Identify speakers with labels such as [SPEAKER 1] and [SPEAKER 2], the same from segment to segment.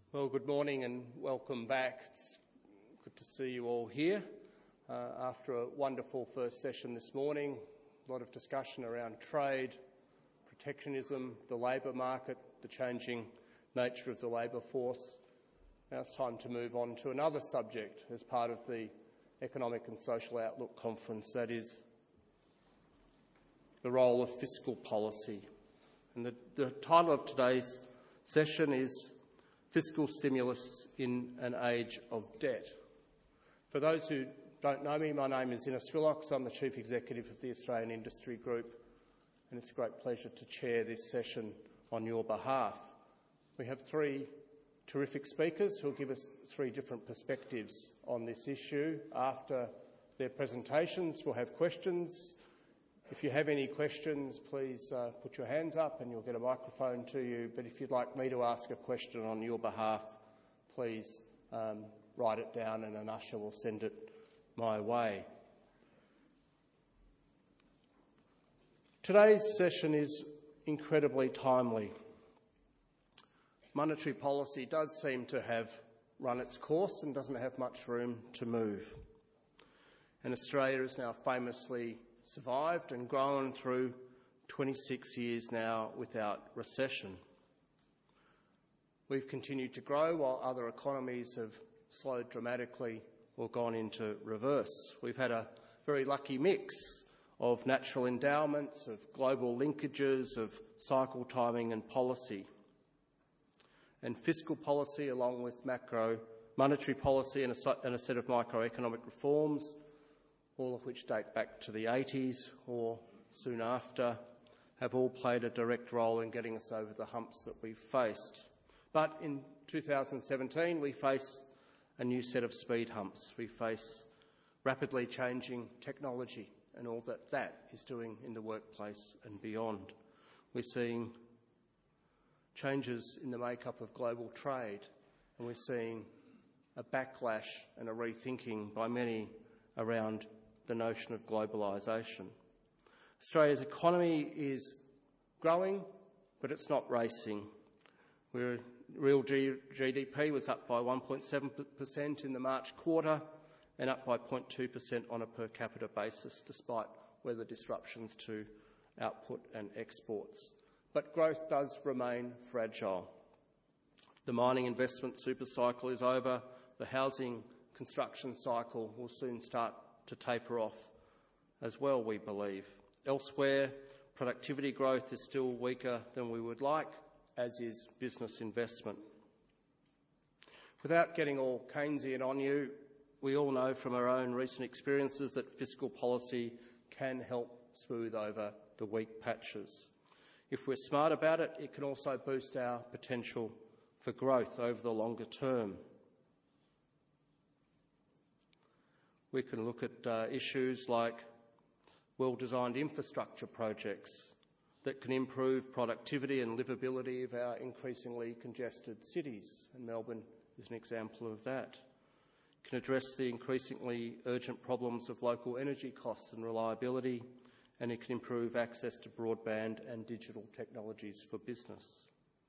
[SPEAKER 1] Well, good morning and welcome back. It's good to see you all here after a wonderful first session this morning. A lot of discussion around trade, protectionism, the labour market, the changing nature of the labour force. Now it's time to move on to another subject as part of the Economic and Social Outlook Conference, that is the role of fiscal policy. And the title of today's session is Fiscal Stimulus in an Age of Debt. For those who don't know me, my name is Innes Willox. I'm the Chief Executive of the Australian Industry Group, and it's a great pleasure to chair this session on your behalf. We have three terrific speakers who will give us three different perspectives on this issue. After their presentations, we'll have questions. If you have any questions, please put your hands up and you'll get a microphone to you. But if you'd like me to ask a question on your behalf, please write it down and an usher will send it my way. Today's session is incredibly timely. Monetary policy does seem to have run its course and doesn't have much room to move. And Australia is now famously survived and grown through 26 years now without recession. We've continued to grow while other economies have slowed dramatically or gone into reverse. We've had a very lucky mix of natural endowments, of global linkages, of cycle timing and policy. And fiscal policy, along with monetary policy and a set of microeconomic reforms, all of which date back to the 80s or soon after, have all played a direct role in getting us over the humps that we've faced. But in 2017, we face a new set of speed humps. We face rapidly changing technology and all that is doing in the workplace and beyond. We're seeing changes in the makeup of global trade, and we're seeing a backlash and a rethinking by many around the notion of globalisation. Australia's economy is growing, but it's not racing. Real GDP was up by 1.7% in the March quarter and up by 0.2% on a per capita basis, despite weather disruptions to output and exports. But growth does remain fragile. The mining investment super cycle is over. The housing construction cycle will soon start to taper off as well, we believe. Elsewhere, productivity growth is still weaker than we would like, as is business investment. Without getting all Keynesian on you, we all know from our own recent experiences that fiscal policy can help smooth over the weak patches. If we're smart about it, it can also boost our potential for growth over the longer term. We can look at issues like well-designed infrastructure projects that can improve productivity and livability of our increasingly congested cities, and Melbourne is an example of that. It can address the increasingly urgent problems of local energy costs and reliability, and it can improve access to broadband and digital technologies for business.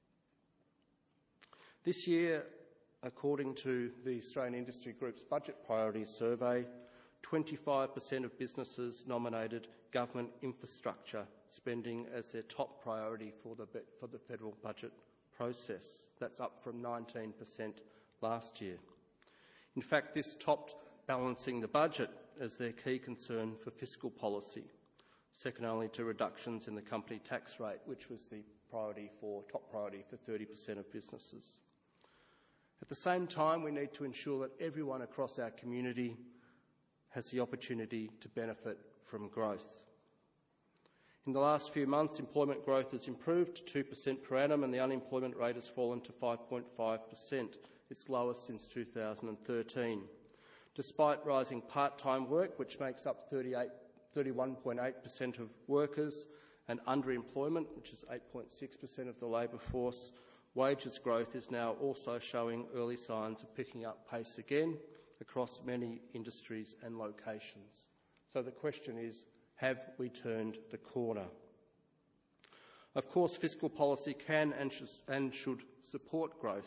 [SPEAKER 1] This year, according to the Australian Industry Group's Budget Priorities Survey, 25% of businesses nominated government infrastructure spending as their top priority for the federal budget process. That's up from 19% last year. In fact, this topped balancing the budget as their key concern for fiscal policy, second only to reductions in the company tax rate, which was the top priority for 30% of businesses. At the same time, we need to ensure that everyone across our community has the opportunity to benefit from growth. In the last few months, employment growth has improved to 2% per annum and the unemployment rate has fallen to 5.5%, its lowest since 2013. Despite rising part-time work, which makes up 31.8% of workers, and underemployment, which is 8.6% of the labour force, wages growth is now also showing early signs of picking up pace again across many industries and locations. So the question is, have we turned the corner? Of course, fiscal policy can and should support growth,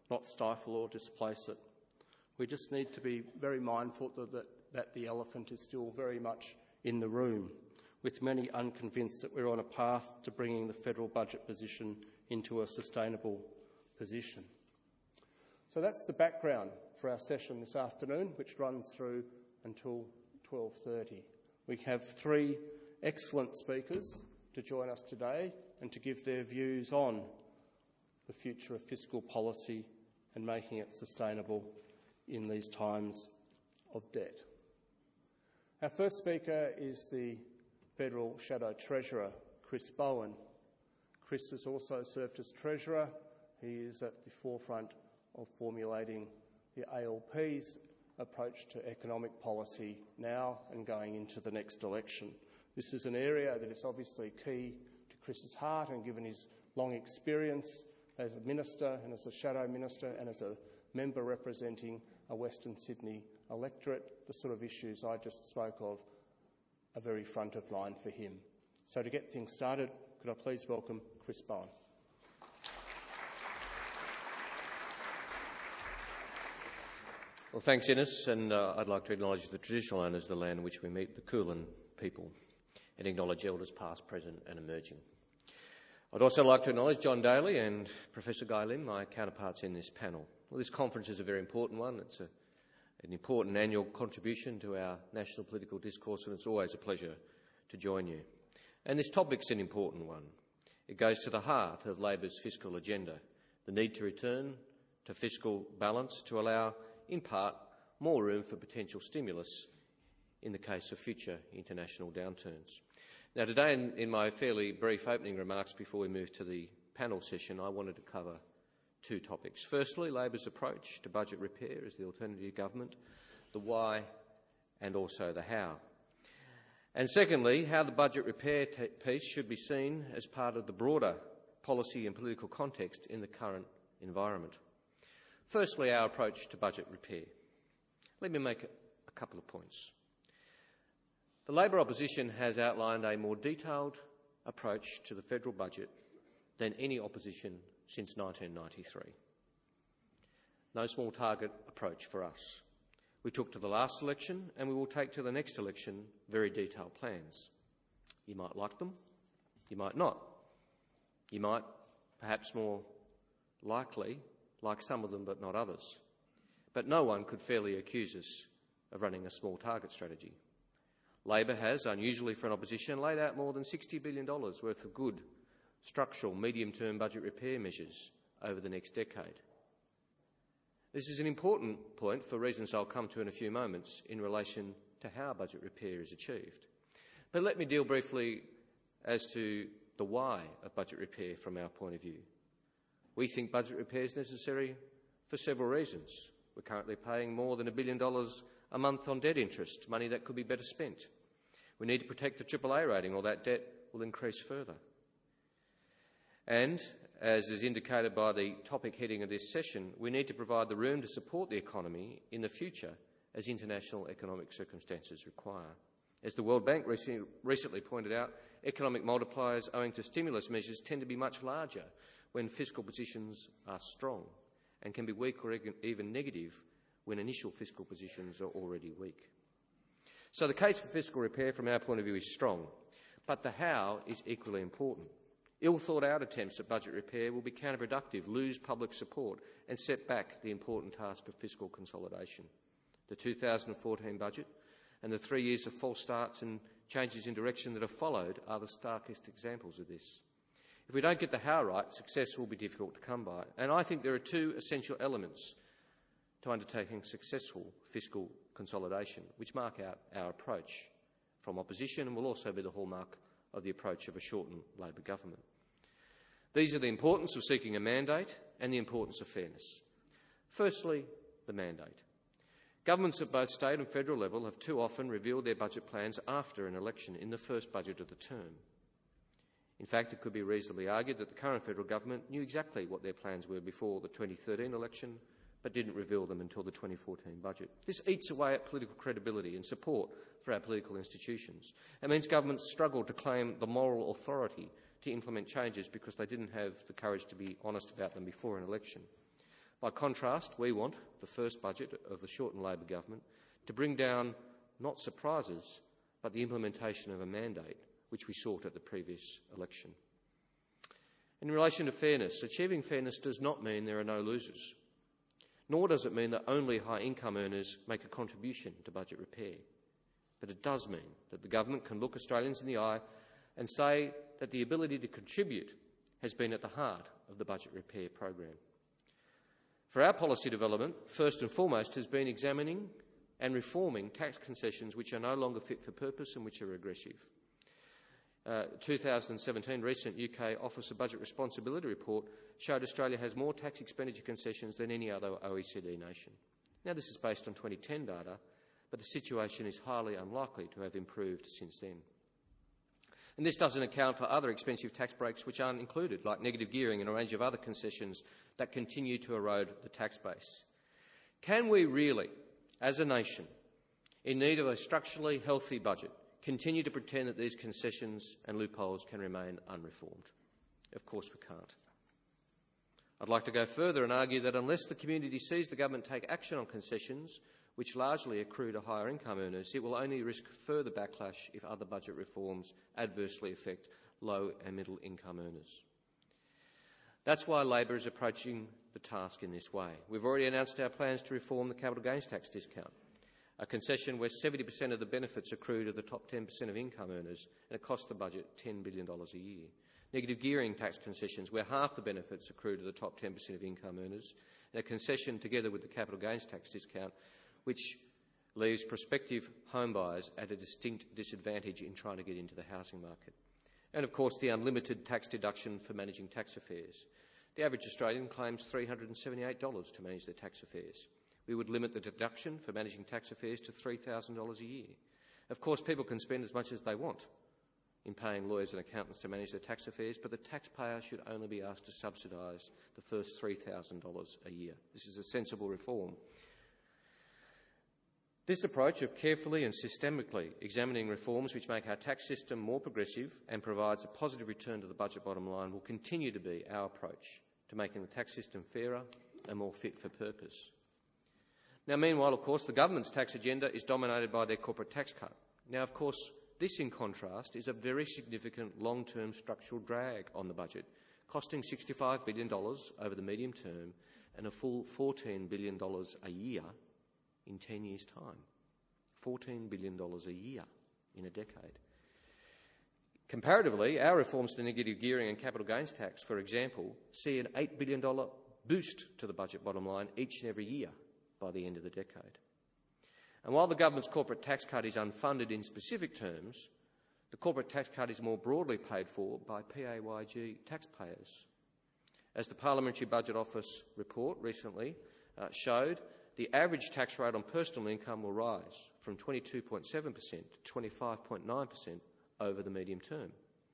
[SPEAKER 1] not stifle or displace it. We just need to be very mindful that the elephant is still very much in the room, with many unconvinced that we're on a path to bringing the federal budget position into a sustainable position. So that's the background for our session this afternoon, which runs through until 12:30. We have three excellent speakers to join us today and to give their views on the future of fiscal policy and making it sustainable in these times of debt. Our first speaker is the Federal Shadow Treasurer, Chris Bowen. Chris has also served as Treasurer. He is at the forefront of formulating the ALP's approach to economic policy now and going into the next election. This is an area that is obviously key to Chris's heart, and given his long experience as a minister and as a shadow minister and as a member representing a Western Sydney electorate, the sort of issues I just spoke of are very front of mind for him. So to get things started, could I please welcome Chris Bowen.
[SPEAKER 2] Well, thanks, Innes, and I'd like to acknowledge the traditional owners of the land in which we meet, the Kulin people, and acknowledge elders past, present and emerging. I'd also like to acknowledge John Daly and Professor Guy Lim, my counterparts in this panel. Well, this conference is a very important one. It's an important annual contribution to our national political discourse, and it's always a pleasure to join you. And this topic's an important one. It goes to the heart of Labor's fiscal agenda, the need to return to fiscal balance to allow, in part, more room for potential stimulus in the case of future international downturns. Now, today, in my fairly brief opening remarks before we move to the panel session, I wanted to cover two topics. Firstly, Labor's approach to budget repair as the alternative government, the why and also the how. And secondly, how the budget repair piece should be seen as part of the broader policy and political context in the current environment. Firstly, our approach to budget repair. Let me make a couple of points. The Labor opposition has outlined a more detailed approach to the federal budget than any opposition since 1993. No small target approach for us. We took to the last election and we will take to the next election very detailed plans. You might like them, you might not. You might, perhaps more likely, like some of them but not others. But no one could fairly accuse us of running a small target strategy. Labor has, unusually for an opposition, laid out more than $60 billion worth of good structural medium-term budget repair measures over the next decade. This is an important point for reasons I'll come to in a few moments in relation to how budget repair is achieved. But let me deal briefly as to the why of budget repair from our point of view. We think budget repair is necessary for several reasons. We're currently paying more than $1 billion a month on debt interest, money that could be better spent. We need to protect the AAA rating, or that debt will increase further. And, as is indicated by the topic heading of this session, we need to provide the room to support the economy in the future as international economic circumstances require. As the World Bank recently pointed out, economic multipliers owing to stimulus measures tend to be much larger when fiscal positions are strong, and can be weak or even negative when initial fiscal positions are already weak. So the case for fiscal repair from our point of view is strong, but the how is equally important. Ill-thought-out attempts at budget repair will be counterproductive, lose public support and set back the important task of fiscal consolidation. The 2014 budget and the 3 years of false starts and changes in direction that have followed are the starkest examples of this. If we don't get the how right, success will be difficult to come by. And I think there are two essential elements to undertaking successful fiscal consolidation, which mark out our approach from opposition and will also be the hallmark of the approach of a shortened Labor government. These are the importance of seeking a mandate and the importance of fairness. Firstly, the mandate. Governments at both state and federal level have too often revealed their budget plans after an election, in the first budget of the term. In fact, it could be reasonably argued that the current federal government knew exactly what their plans were before the 2013 election, but didn't reveal them until the 2014 budget. This eats away at political credibility and support for our political institutions. It means governments struggle to claim the moral authority to implement changes because they didn't have the courage to be honest about them before an election. By contrast, we want the first budget of the Shorten Labor government to bring down not surprises, but the implementation of a mandate, which we sought at the previous election. In relation to fairness, achieving fairness does not mean there are no losers, nor does it mean that only high-income earners make a contribution to budget repair. But it does mean that the government can look Australians in the eye and say that the ability to contribute has been at the heart of the budget repair program. For our policy development, first and foremost has been examining and reforming tax concessions which are no longer fit for purpose and which are regressive. 2017 recent UK Office of Budget Responsibility report showed Australia has more tax expenditure concessions than any other OECD nation. Now, this is based on 2010 data, but the situation is highly unlikely to have improved since then. And this doesn't account for other expensive tax breaks which aren't included, like negative gearing and a range of other concessions that continue to erode the tax base. Can we really, as a nation, in need of a structurally healthy budget, continue to pretend that these concessions and loopholes can remain unreformed? Of course we can't. I'd like to go further and argue that unless the community sees the government take action on concessions, which largely accrue to higher income earners, it will only risk further backlash if other budget reforms adversely affect low and middle income earners. That's why Labor is approaching the task in this way. We've already announced our plans to reform the capital gains tax discount, a concession where 70% of the benefits accrue to the top 10% of income earners, and it costs the budget $10 billion a year. Negative gearing tax concessions, where half the benefits accrue to the top 10% of income earners, and a concession together with the capital gains tax discount, which leaves prospective homebuyers at a distinct disadvantage in trying to get into the housing market. And, of course, the unlimited tax deduction for managing tax affairs. The average Australian claims $378 to manage their tax affairs. We would limit the deduction for managing tax affairs to $3,000 a year. Of course, people can spend as much as they want in paying lawyers and accountants to manage their tax affairs, but the taxpayer should only be asked to subsidise the first $3,000 a year. This is a sensible reform. This approach of carefully and systemically examining reforms which make our tax system more progressive and provides a positive return to the budget bottom line will continue to be our approach to making the tax system fairer and more fit for purpose. Now, meanwhile, of course, the government's tax agenda is dominated by their corporate tax cut. Now, of course, this, in contrast, is a very significant long-term structural drag on the budget, costing $65 billion over the medium term and a full $14 billion a year in 10 years' time. $14 billion a year in a decade. Comparatively, our reforms to negative gearing and capital gains tax, for example, see an $8 billion boost to the budget bottom line each and every year by the end of the decade. And while the government's corporate tax cut is unfunded in specific terms, the corporate tax cut is more broadly paid for by PAYG taxpayers. As the Parliamentary Budget Office report recently showed, the average tax rate on personal income will rise from 22.7% to 25.9% over the medium term.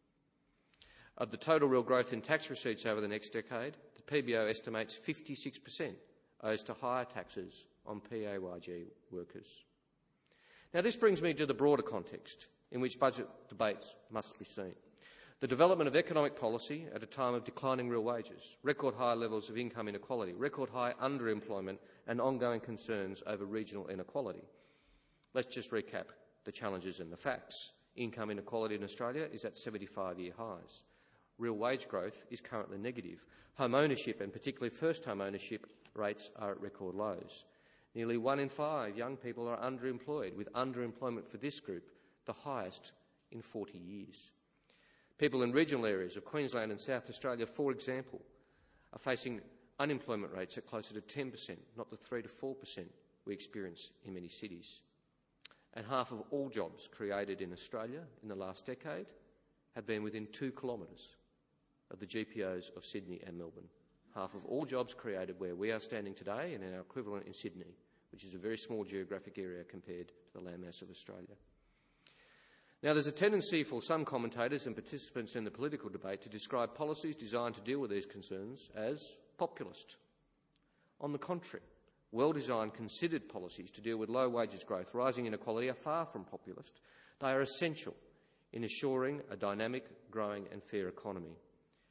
[SPEAKER 2] Of the total real growth in tax receipts over the next decade, the PBO estimates 56% owes to higher taxes on PAYG workers. Now, this brings me to the broader context in which budget debates must be seen. The development of economic policy at a time of declining real wages, record high levels of income inequality, record high underemployment and ongoing concerns over regional inequality. Let's just recap the challenges and the facts. Income inequality in Australia is at 75-year highs. Real wage growth is currently negative. Home ownership, and particularly first home ownership, rates are at record lows. Nearly 1 in 5 young people are underemployed, with underemployment for this group the highest in 40 years. People in regional areas of Queensland and South Australia, for example, are facing unemployment rates at closer to 10%, not the 3 to 4% we experience in many cities. And half of all jobs created in Australia in the last decade have been within 2 kilometres of the GPOs of Sydney and Melbourne. Half of all jobs created where we are standing today and in our equivalent in Sydney, which is a very small geographic area compared to the landmass of Australia. Now, there's a tendency for some commentators and participants in the political debate to describe policies designed to deal with these concerns as populist. On the contrary, well-designed, considered policies to deal with low wages growth, rising inequality are far from populist. They are essential in assuring a dynamic, growing and fair economy.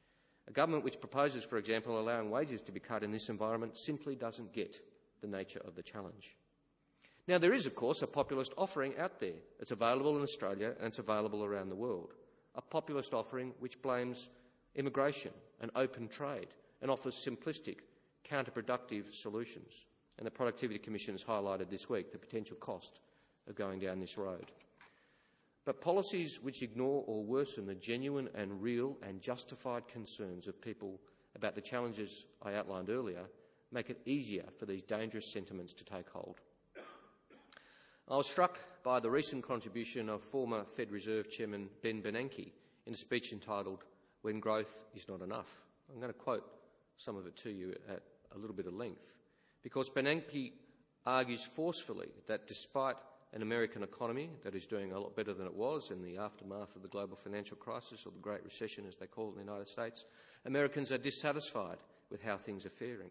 [SPEAKER 2] A government which proposes, for example, allowing wages to be cut in this environment simply doesn't get the nature of the challenge. Now, there is, of course, a populist offering out there. It's available in Australia and it's available around the world. A populist offering which blames immigration and open trade and offers simplistic, counterproductive solutions. And the Productivity Commission has highlighted this week the potential cost of going down this road. But policies which ignore or worsen the genuine and real and justified concerns of people about the challenges I outlined earlier make it easier for these dangerous sentiments to take hold. I was struck by the recent contribution of former Fed Reserve Chairman Ben Bernanke in a speech entitled "When Growth is Not Enough." I'm going to quote some of it to you at a little bit of length, because Bernanke argues forcefully that despite an American economy that is doing a lot better than it was in the aftermath of the global financial crisis, or the Great Recession as they call it in the United States, Americans are dissatisfied with how things are faring.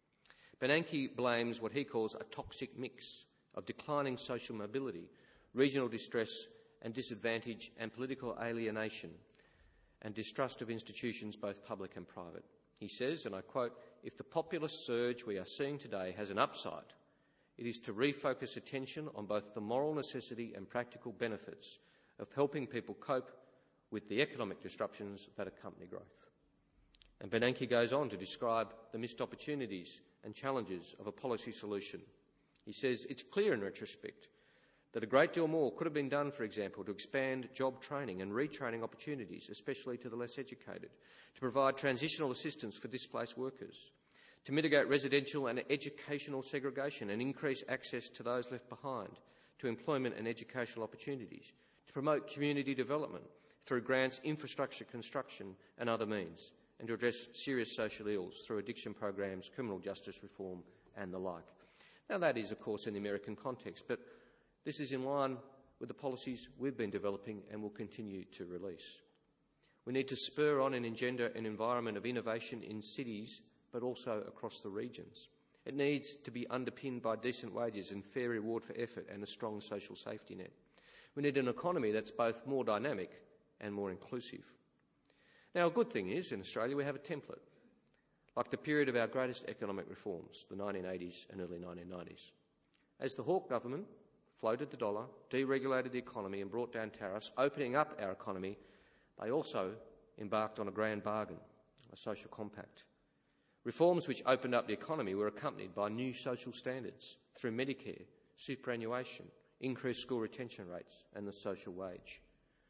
[SPEAKER 2] Bernanke blames what he calls a toxic mix of declining social mobility, regional distress and disadvantage, and political alienation and distrust of institutions both public and private. He says, and I quote, "If the populist surge we are seeing today has an upside, it is to refocus attention on both the moral necessity and practical benefits of helping people cope with the economic disruptions that accompany growth." And Bernanke goes on to describe the missed opportunities and challenges of a policy solution. He says, "It's clear in retrospect that a great deal more could have been done, for example, to expand job training and retraining opportunities, especially to the less educated, to provide transitional assistance for displaced workers, to mitigate residential and educational segregation and increase access to those left behind to employment and educational opportunities, to promote community development through grants, infrastructure construction and other means, and to address serious social ills through addiction programs, criminal justice reform and the like." Now, that is, of course, in the American context, but this is in line with the policies we've been developing and will continue to release. We need to spur on and engender an environment of innovation in cities, but also across the regions. It needs to be underpinned by decent wages and fair reward for effort and a strong social safety net. We need an economy that's both more dynamic and more inclusive. Now, a good thing is, in Australia, we have a template, like the period of our greatest economic reforms, the 1980s and early 1990s. As the Hawke government floated the dollar, deregulated the economy and brought down tariffs, opening up our economy, they also embarked on a grand bargain, a social compact. Reforms which opened up the economy were accompanied by new social standards through Medicare, superannuation, increased school retention rates and the social wage.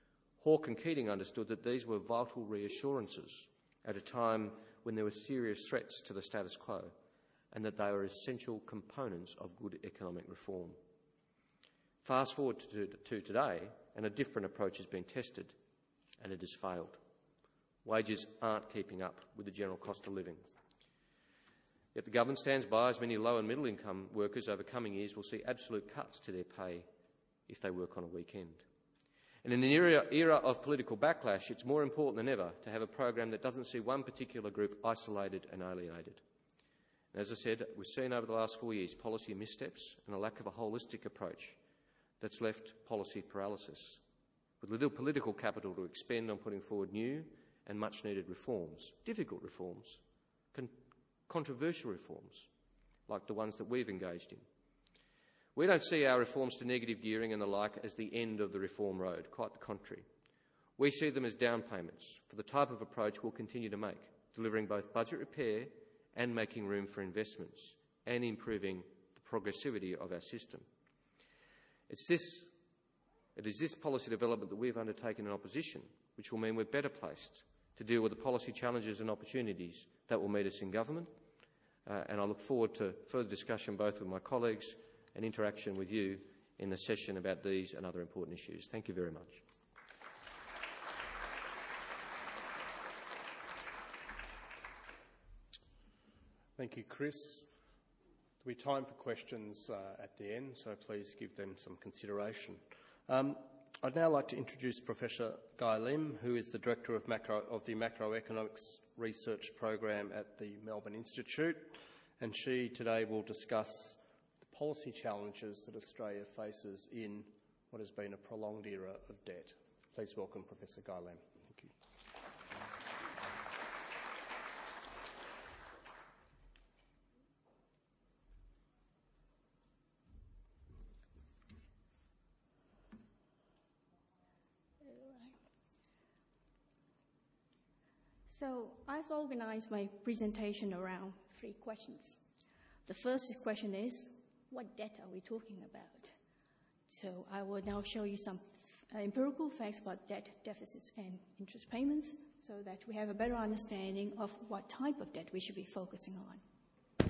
[SPEAKER 2] Hawke and Keating understood that these were vital reassurances at a time when there were serious threats to the status quo, and that they were essential components of good economic reform. Fast forward to today, and a different approach has been tested, and it has failed. Wages aren't keeping up with the general cost of living. Yet the government stands by as many low and middle income workers over coming years will see absolute cuts to their pay if they work on a weekend. And in an era of political backlash, it's more important than ever to have a program that doesn't see one particular group isolated and alienated. And as I said, we've seen over the last 4 years policy missteps and a lack of a holistic approach that's left policy paralysis, with little political capital to expend on putting forward new and much-needed reforms, difficult reforms, controversial reforms, like the ones that we've engaged in. We don't see our reforms to negative gearing and the like as the end of the reform road, quite the contrary. We see them as down payments for the type of approach we'll continue to make, delivering both budget repair and making room for investments and improving the progressivity of our system. It is this policy development that we've undertaken in opposition, which will mean we're better placed to deal with the policy challenges and opportunities that will meet us in government. And I look forward to further discussion both with my colleagues and interaction with you in the session about these and other important issues. Thank you very much.
[SPEAKER 1] Thank you, Chris. There'll be time for questions at the end, so please give them some consideration. I'd now like to introduce Professor Guy Lim, who is the Director of the Macroeconomics Research Program at the Melbourne Institute, and she today will discuss the policy challenges that Australia faces in what has been a prolonged era of debt. Please welcome Professor Guy Lim. Thank you.
[SPEAKER 3] So I've organized my presentation around 3 questions. The first question is, what debt are we talking about? So I will now show you some empirical facts about debt, deficits, and interest payments so that we have a better understanding of what type of debt we should be focusing on.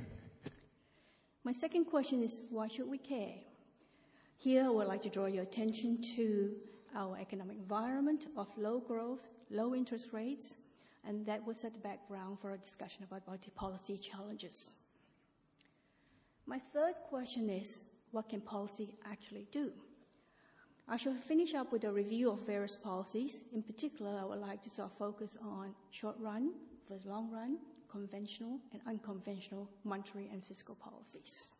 [SPEAKER 3] My second question is, why should we care? Here I would like to draw your attention to our economic environment of low growth, low interest rates, and that will set the background for a discussion about multi-policy challenges. My third question is, what can policy actually do? I shall finish up with a review of various policies. In particular, I would like to sort of focus on short run versus long run, conventional and unconventional monetary and fiscal policies.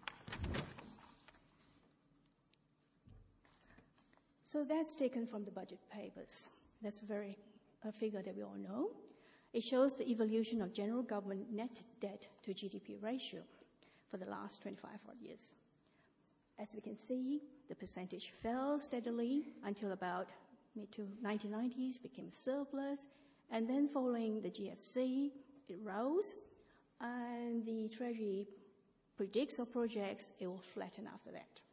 [SPEAKER 3] So that's taken from the budget papers. That's a figure that we all know. It shows the evolution of general government net debt to GDP ratio for the last 25 odd years. As we can see, the percentage fell steadily until about mid-1990s, became surplus, and then following the GFC, it rose, and the Treasury predicts or projects it will flatten after that.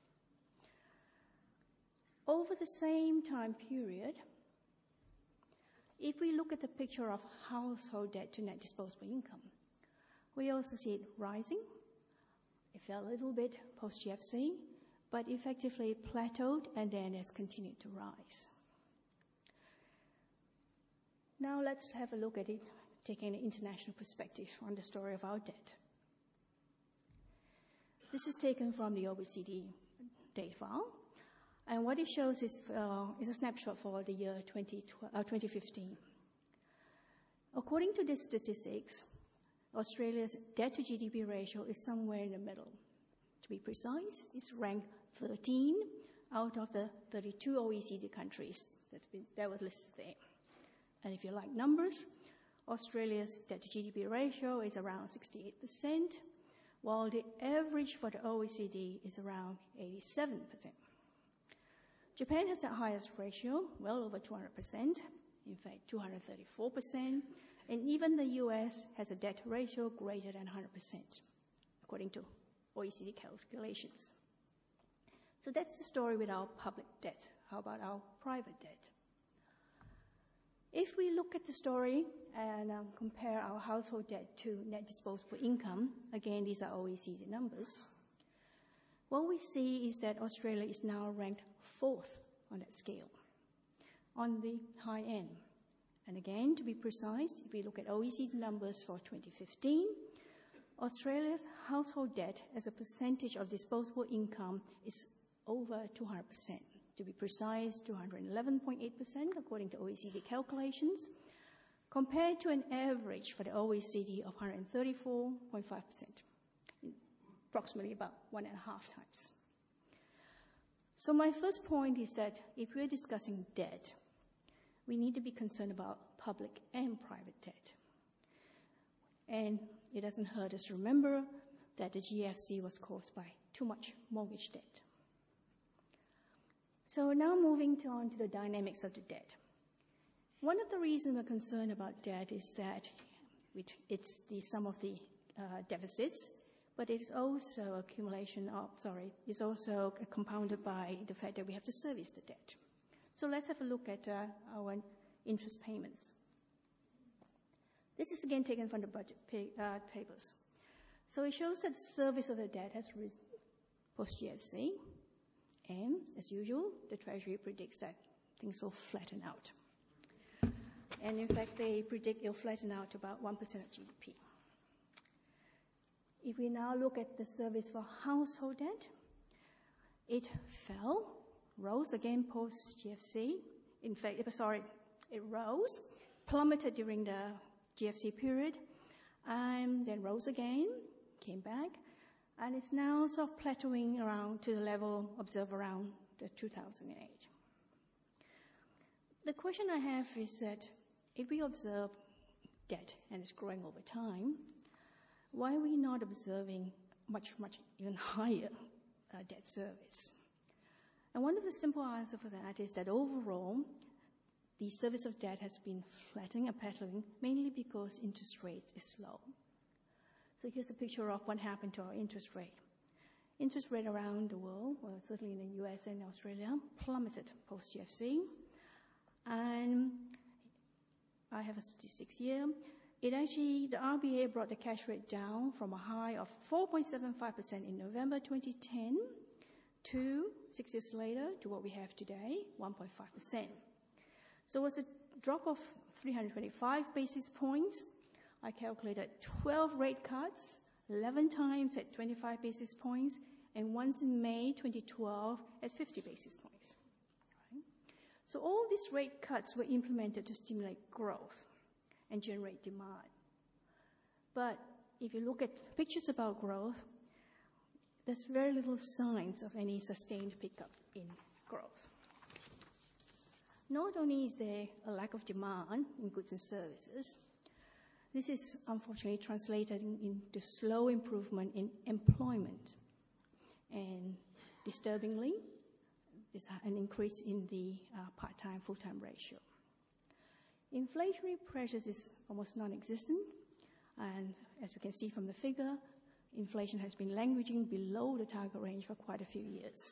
[SPEAKER 3] Over the same time period, if we look at the picture of household debt to net disposable income, we also see it rising. It fell a little bit post-GFC, but effectively plateaued and then has continued to rise. Now let's have a look at it, taking an international perspective on the story of our debt. This is taken from the OECD data file, and what it shows is a snapshot for the year 2015. According to these statistics, Australia's debt to GDP ratio is somewhere in the middle. To be precise, it's ranked 13 out of the 32 OECD countries that was listed there. And if you like numbers, Australia's debt to GDP ratio is around 68%, while the average for the OECD is around 87%. Japan has the highest ratio, well over 200%, in fact 234%, and even the US has a debt ratio greater than 100%, according to OECD calculations. So that's the story with our public debt. How about our private debt? If we look at the story and compare our household debt to net disposable income, again, these are OECD numbers, what we see is that Australia is now ranked 4th on that scale, on the high end. And again, to be precise, if we look at OECD numbers for 2015, Australia's household debt as a percentage of disposable income is over 200%. To be precise, 211.8% according to OECD calculations, compared to an average for the OECD of 134.5%, approximately about 1.5 times. So my first point is that if we're discussing debt, we need to be concerned about public and private debt. And it doesn't hurt us to remember that the GFC was caused by too much mortgage debt. So now moving on to the dynamics of the debt. One of the reasons we're concerned about debt is that it's the sum of the deficits, but it's also it's also compounded by the fact that we have to service the debt. So let's have a look at our interest payments. This is again taken from the budget papers. So it shows that the service of the debt has risen post-GFC, and as usual, the Treasury predicts that things will flatten out. And in fact, they predict it'll flatten out to about 1% of GDP. If we now look at the service for household debt, it rose again post-GFC. In fact, it rose, plummeted during the GFC period, and then rose again, came back, and it's now sort of plateauing around to the level observed around the 2008. The question I have is that if we observe debt and it's growing over time, why are we not observing much even higher debt service? And one of the simple answers for that is that overall, the service of debt has been flattening and plateauing, mainly because interest rates is low. So here's a picture of what happened to our interest rate. Interest rate around the world, well, certainly in the US and Australia, plummeted post-GFC. And I have a statistics here. The RBA brought the cash rate down from a high of 4.75% in November 2010 to 6 years later to what we have today, 1.5%. So it was a drop of 325 basis points. I calculated 12 rate cuts, 11 times at 25 basis points, and once in May 2012 at 50 basis points. Right? So all these rate cuts were implemented to stimulate growth and generate demand. But if you look at pictures about growth, there's very little signs of any sustained pickup in growth. Not only is there a lack of demand in goods and services, this is unfortunately translated into slow improvement in employment. And disturbingly, there's an increase in the part-time, full-time ratio. Inflationary pressures is almost non-existent, and as we can see from the figure, inflation has been languishing below the target range for quite a few years.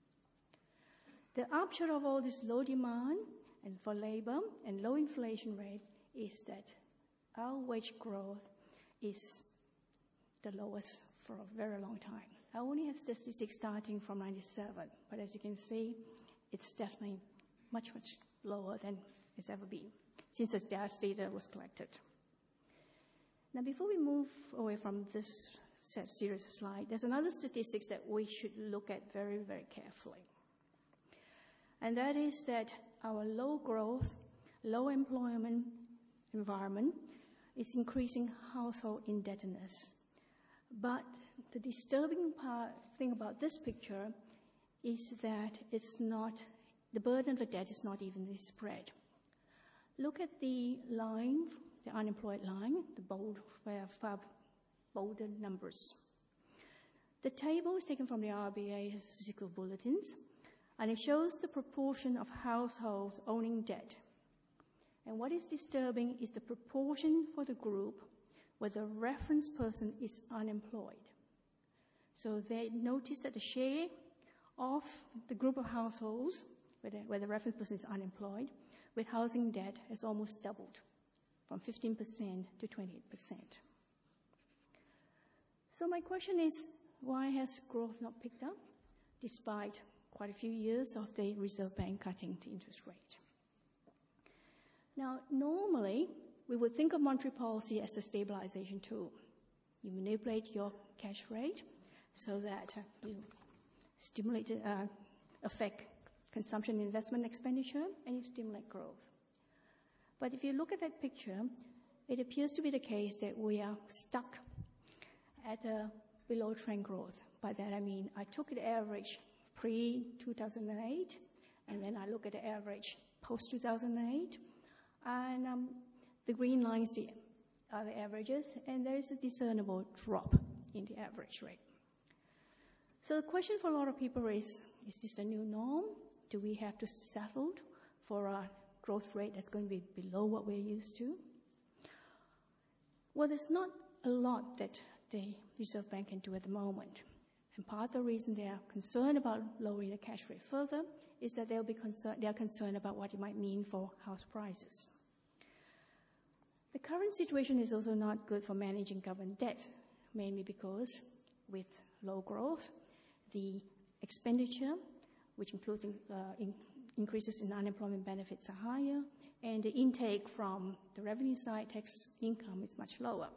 [SPEAKER 3] The upshot of all this low demand and for labor and low inflation rate is that our wage growth is the lowest for a very long time. I only have statistics starting from 97, but as you can see, it's definitely much, much lower than it's ever been since the data was collected. Now, before we move away from this series of slides, there's another statistics that we should look at very, very carefully. And that is that our low growth, low employment environment is increasing household indebtedness. But the disturbing thing about this picture is that the burden of the debt is not evenly spread. Look at the line, the unemployed line, the bolder numbers. The table is taken from the RBA statistical bulletins, and it shows the proportion of households owning debt. And what is disturbing is the proportion for the group where the reference person is unemployed. So they notice that the share of the group of households where the reference person is unemployed with housing debt has almost doubled from 15% to 28%. So my question is, why has growth not picked up despite quite a few years of the Reserve Bank cutting the interest rate? Now, normally, we would think of monetary policy as a stabilization tool. You manipulate your cash rate so that you stimulate, affect consumption, investment, expenditure, and you stimulate growth. But if you look at that picture, it appears to be the case that we are stuck at a below trend growth. By that I mean, I took the average pre-2008, and then I look at the average post-2008, and the green lines are the averages, and there is a discernible drop in the average rate. So the question for a lot of people is this the new norm? Do we have to settle for a growth rate that's going to be below what we're used to? Well, there's not a lot that the Reserve Bank can do at the moment. And part of the reason they are concerned about lowering the cash rate further is that they are concerned about what it might mean for house prices. The current situation is also not good for managing government debt, mainly because with low growth, the expenditure, which includes increases in unemployment benefits, are higher, and the intake from the revenue side, tax income, is much lower.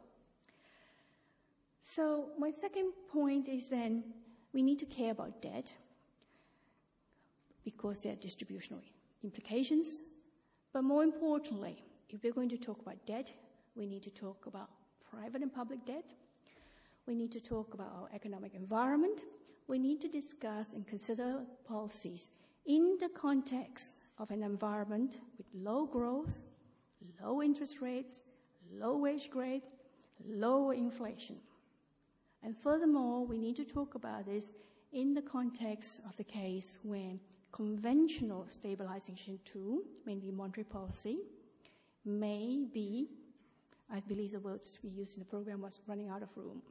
[SPEAKER 3] So my second point is then we need to care about debt because there are distributional implications. But more importantly, if we're going to talk about debt, we need to talk about private and public debt. We need to talk about our economic environment. We need to discuss and consider policies in the context of an environment with low growth, low interest rates, low wage growth, low inflation. And furthermore, we need to talk about this in the context of the case when conventional stabilization tool, mainly monetary policy, may be, I believe the words we used in the program was running out of room.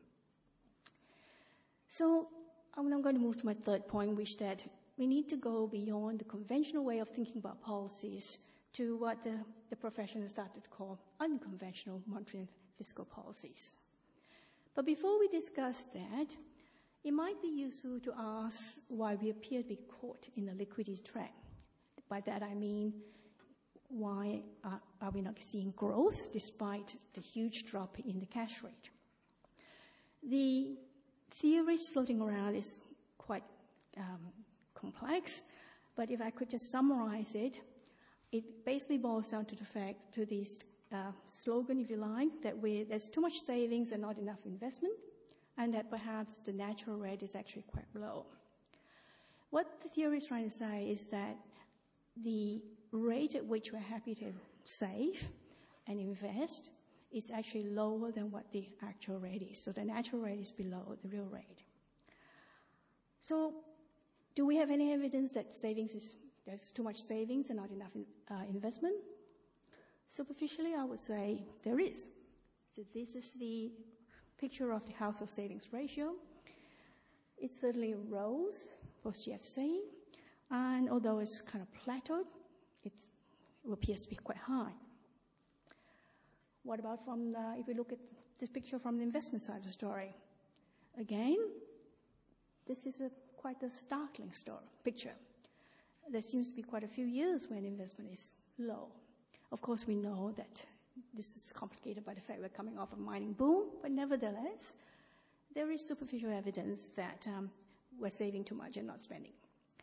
[SPEAKER 3] So I'm now going to move to my third point, which that we need to go beyond the conventional way of thinking about policies to what the profession has started to call unconventional monetary and fiscal policies. But before we discuss that, it might be useful to ask why we appear to be caught in a liquidity trap. By that I mean, why are we not seeing growth despite the huge drop in the cash rate? The theories floating around is quite complex, but if I could just summarize it, it basically boils down to the fact, to this slogan, if you like, that there's too much savings and not enough investment, and that perhaps the natural rate is actually quite low. What the theory is trying to say is that the rate at which we're happy to save and invest is actually lower than what the actual rate is. So the natural rate is below the real rate. So do we have any evidence that there's too much savings and not enough investment? Superficially, I would say there is. So this is the picture of the household savings ratio. It certainly rose for GFC, and although it's kind of plateaued, it appears to be quite high. What about if we look at this picture from the investment side of the story? Again, this is quite a startling picture. There seems to be quite a few years when investment is low. Of course, we know that this is complicated by the fact we're coming off a mining boom, but nevertheless, there is superficial evidence that we're saving too much and not spending.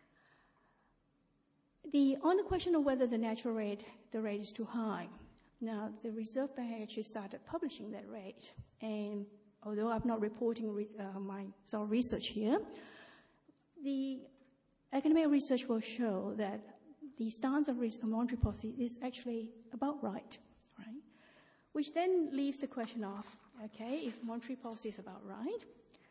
[SPEAKER 3] On the question of whether the natural rate, the rate is too high, now the Reserve Bank actually started publishing that rate, and although I'm not reporting my research here, the academic research will show that the stance of monetary policy is actually about right? Which then leaves the question of, okay, if monetary policy is about right,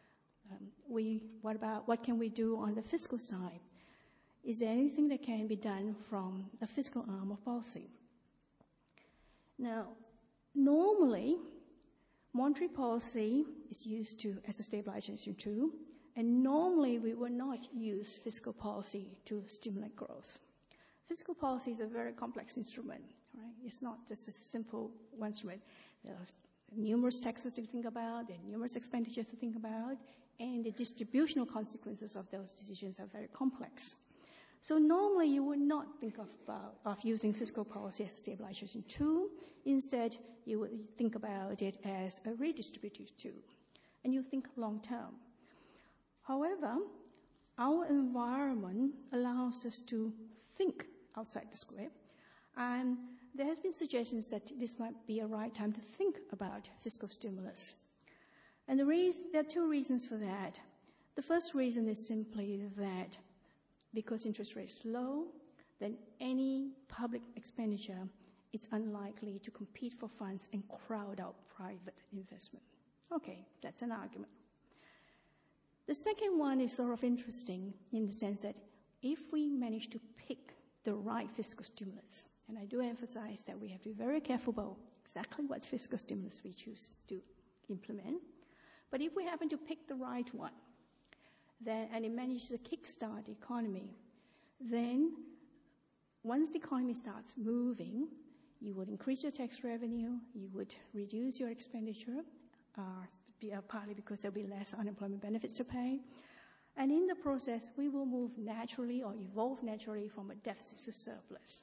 [SPEAKER 3] what can we do on the fiscal side? Is there anything that can be done from the fiscal arm of policy? Now, normally, monetary policy is used as a stabilization tool, and normally we will not use fiscal policy to stimulate growth. Fiscal policy is a very complex instrument, right? It's not just a simple instrument. There are numerous taxes to think about, there are numerous expenditures to think about, and the distributional consequences of those decisions are very complex. So normally you would not think of using fiscal policy as a stabilization tool. Instead, you would think about it as a redistributive tool, and you think long term. However, our environment allows us to think outside the script, and there has been suggestions that this might be a right time to think about fiscal stimulus. And there are two reasons for that. The first reason is simply that because interest rate is low, then any public expenditure is unlikely to compete for funds and crowd out private investment. Okay, that's an argument. The second one is sort of interesting in the sense that if we manage to pick the right fiscal stimulus, and I do emphasize that we have to be very careful about exactly what fiscal stimulus we choose to implement, but if we happen to pick the right one, and it manages to kickstart the economy, then once the economy starts moving, you would increase your tax revenue, you would reduce your expenditure, partly because there'll be less unemployment benefits to pay. And in the process, we will move naturally or evolve naturally from a deficit to surplus.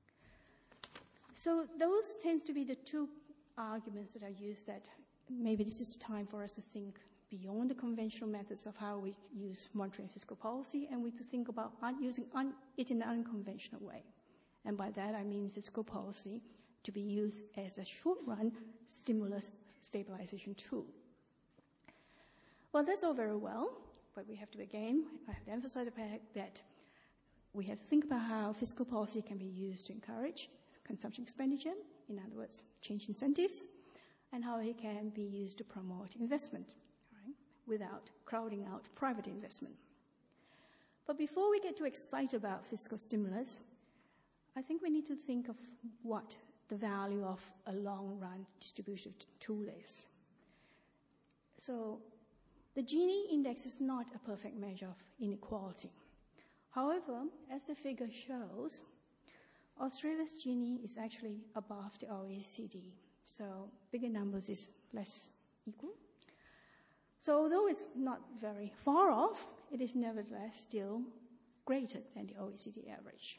[SPEAKER 3] So those tend to be the two arguments that are used, that maybe this is time for us to think beyond the conventional methods of how we use monetary and fiscal policy, and we to think about using it in an unconventional way. And by that I mean fiscal policy to be used as a short-run stimulus stabilization tool. Well, that's all very well, but we have to, again, I have to emphasize the fact that we have to think about how fiscal policy can be used to encourage consumption expenditure, in other words, change incentives, and how it can be used to promote investment, right, without crowding out private investment. But before we get too excited about fiscal stimulus, I think we need to think of what the value of a long-run distribution tool is. So the Gini index is not a perfect measure of inequality. However, as the figure shows, Australia's Gini is actually above the OECD. So bigger numbers is less equal. So although it's not very far off, it is nevertheless still greater than the OECD average.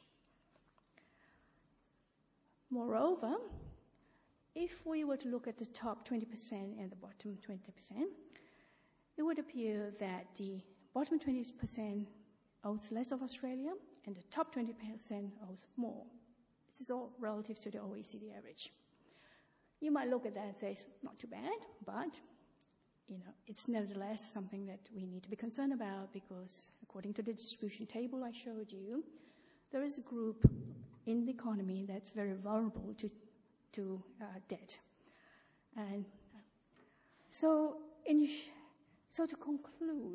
[SPEAKER 3] Moreover, if we were to look at the top 20% and the bottom 20%, it would appear that the bottom 20% owes less of Australia and the top 20% owes more. This is all relative to the OECD average. You might look at that and say it's not too bad, but it's nevertheless something that we need to be concerned about because according to the distribution table I showed you, there is a group in the economy that's very vulnerable to debt. And so to conclude,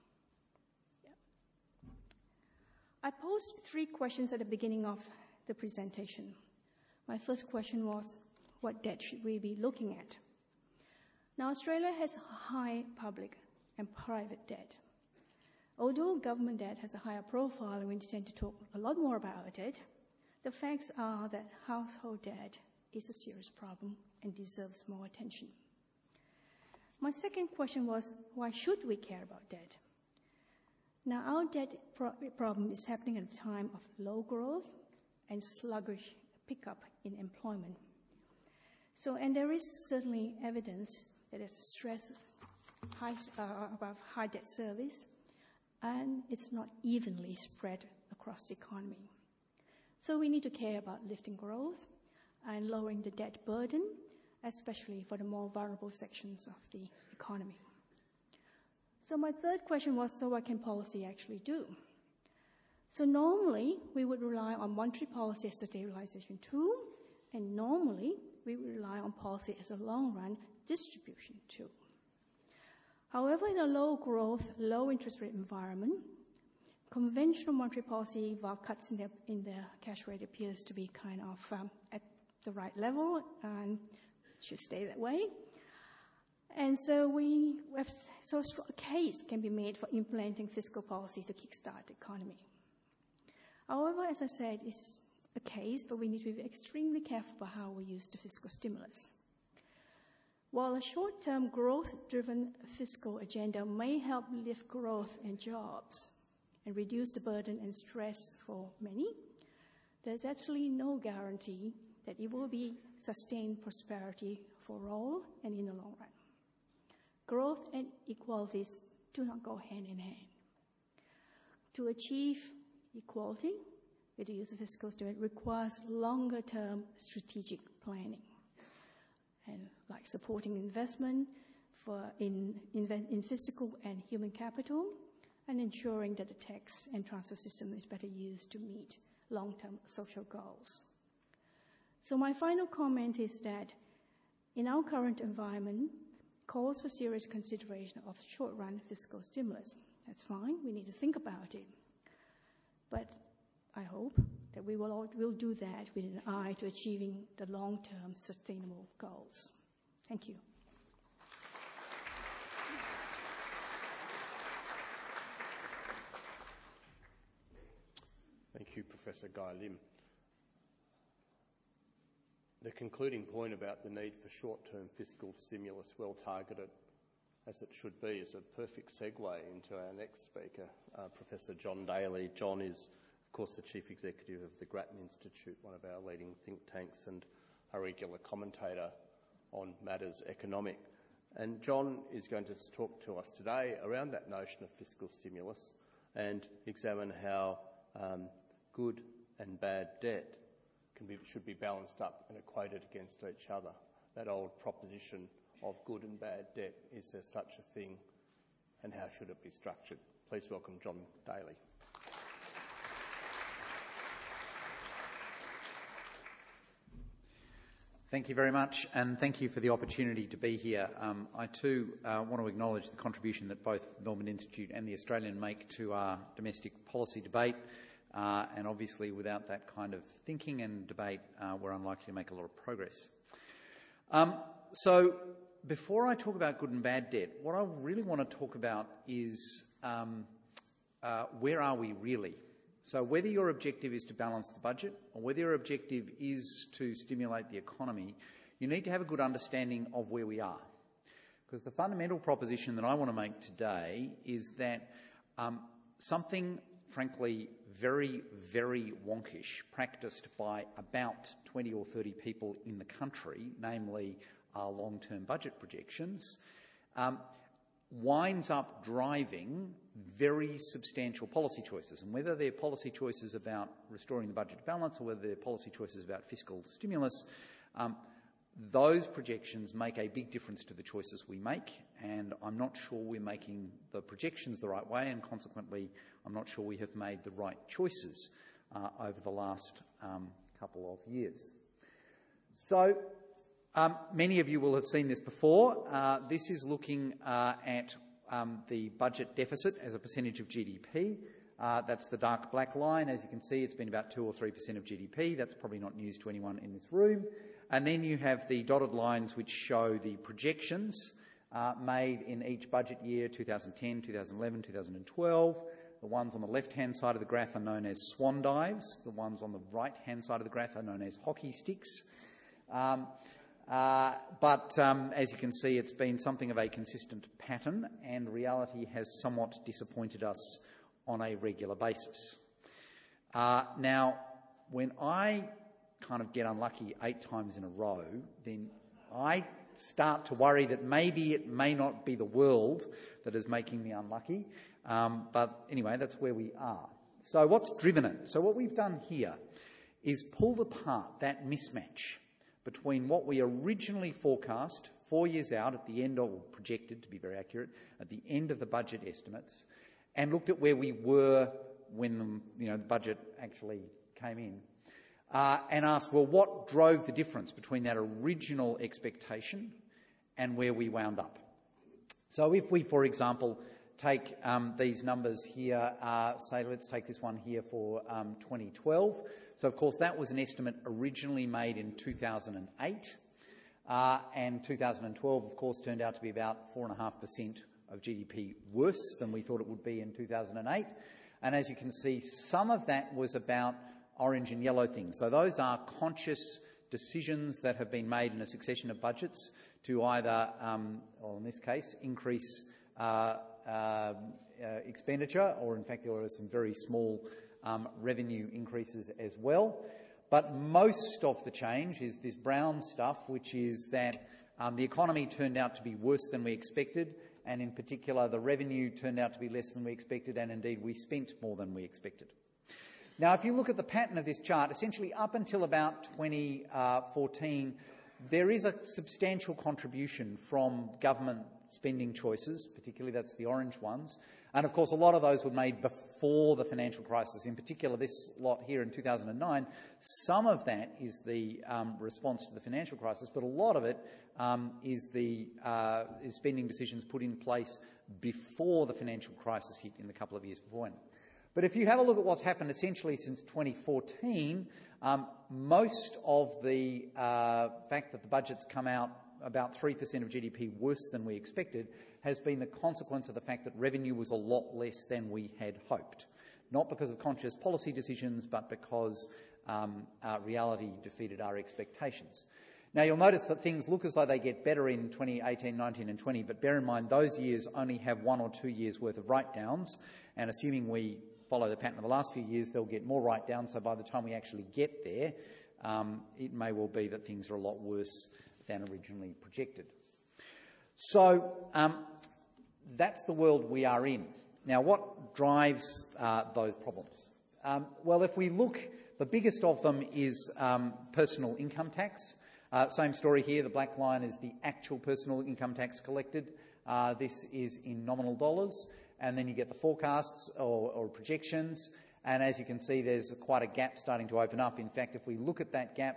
[SPEAKER 3] I posed 3 questions at the beginning of the presentation. My first question was, what debt should we be looking at? Now, Australia has high public and private debt. Although government debt has a higher profile and we intend to talk a lot more about it, the facts are that household debt is a serious problem and deserves more attention. My second question was, why should we care about debt? Now, our debt problem is happening at a time of low growth and sluggish pickup in employment. And there is certainly evidence that there's stress about high debt service, and it's not evenly spread across the economy. So we need to care about lifting growth and lowering the debt burden, especially for the more vulnerable sections of the economy. So my third question was, so what can policy actually do? So normally, we would rely on monetary policy as a stabilization tool, and normally, we would rely on policy as a long-run distribution tool. However, in a low-growth, low-interest rate environment, conventional monetary policy, while cuts in the cash rate appears to be kind of at the right level and should stay that way. And so a case can be made for implementing fiscal policy to kickstart the economy. However, as I said, it's a case, but we need to be extremely careful about how we use the fiscal stimulus. While a short-term growth-driven fiscal agenda may help lift growth and jobs and reduce the burden and stress for many, there's absolutely no guarantee that it will be sustained prosperity for all and in the long run. Growth and equalities do not go hand in hand. To achieve equality with the use of fiscal stimulus requires longer-term strategic planning, and like supporting investment in physical and human capital, and ensuring that the tax and transfer system is better used to meet long-term social goals. So my final comment is that in our current environment, calls for serious consideration of short-run fiscal stimulus. That's fine, we need to think about it. But I hope that we will do that with an eye to achieving the long-term sustainable goals. Thank you.
[SPEAKER 1] Thank you, Professor Guy Lim. The concluding point about the need for short-term fiscal stimulus, well targeted as it should be, is a perfect segue into our next speaker, Professor John Daly. John is, of course, the Chief Executive of the Grattan Institute, one of our leading think tanks and a regular commentator on matters economic. And John is going to talk to us today around that notion of fiscal stimulus and examine how good and bad debt should be balanced up and equated against each other. That old proposition of good and bad debt, is there such a thing, and how should it be structured? Please welcome John Daly.
[SPEAKER 4] Thank you very much, and thank you for the opportunity to be here. I too want to acknowledge the contribution that both the Melbourne Institute and the Australian make to our domestic policy debate, and obviously without that kind of thinking and debate, we're unlikely to make a lot of progress. So before I talk about good and bad debt, what I really want to talk about is where are we really? So whether your objective is to balance the budget or whether your objective is to stimulate the economy, you need to have a good understanding of where we are. Because the fundamental proposition that I want to make today is that something, frankly, very, very wonkish, practiced by about 20 or 30 people in the country, namely our long-term budget projections, winds up driving very substantial policy choices. And whether they're policy choices about restoring the budget balance or whether they're policy choices about fiscal stimulus, those projections make a big difference to the choices we make, and I'm not sure we're making the projections the right way, and consequently I'm not sure we have made the right choices over the last couple of years. So many of you will have seen this before. This is looking at the budget deficit as a percentage of GDP. That's the dark black line. As you can see, it's been about 2 or 3% of GDP. That's probably not news to anyone in this room. And then you have the dotted lines which show the projections made in each budget year, 2010, 2011, 2012. The ones on the left-hand side of the graph are known as swan dives. The ones on the right-hand side of the graph are known as hockey sticks. But as you can see, it's been something of a consistent pattern, and reality has somewhat disappointed us on a regular basis. Now, when I kind of get unlucky 8 times in a row, then I start to worry that maybe it may not be the world that is making me unlucky. But anyway, that's where we are. So what's driven it? So what we've done here is pulled apart that mismatch between what we originally forecast 4 years out at the end of, or projected to be very accurate, at the end of the budget estimates, and looked at where we were when the budget actually came in, and asked, well, what drove the difference between that original expectation and where we wound up? So if we, for example, take these numbers here, say let's take this one here for 2012. So, of course, that was an estimate originally made in 2008, and 2012, of course, turned out to be about 4.5% of GDP worse than we thought it would be in 2008. And as you can see, some of that was about orange and yellow things. So those are conscious decisions that have been made in a succession of budgets to either, or in this case, increase expenditure, or in fact there were some very small revenue increases as well. But most of the change is this brown stuff, which is that the economy turned out to be worse than we expected, and in particular the revenue turned out to be less than we expected, and indeed we spent more than we expected. Now, if you look at the pattern of this chart, essentially up until about 2014, there is a substantial contribution from government spending choices, particularly that's the orange ones. And of course, a lot of those were made before the financial crisis, in particular this lot here in 2009. Some of that is the response to the financial crisis, but a lot of it is spending decisions put in place before the financial crisis hit in the couple of years before. But if you have a look at what's happened essentially since 2014, most of the fact that the budget's come out about 3% of GDP worse than we expected has been the consequence of the fact that revenue was a lot less than we had hoped. Not because of conscious policy decisions, but because reality defeated our expectations. Now, you'll notice that things look as though they get better in 2018, 19 and 20, but bear in mind those years only have 1 or 2 years' worth of write-downs, and assuming we follow the pattern of the last few years, they'll get more write-downs, so by the time we actually get there, it may well be that things are a lot worse than originally projected. So that's the world we are in. Now, what drives those problems? Well, if we look, the biggest of them is personal income tax. Same story here. The black line is the actual personal income tax collected. This is in nominal dollars. And then you get the forecasts or projections. And as you can see, there's quite a gap starting to open up. In fact, if we look at that gap,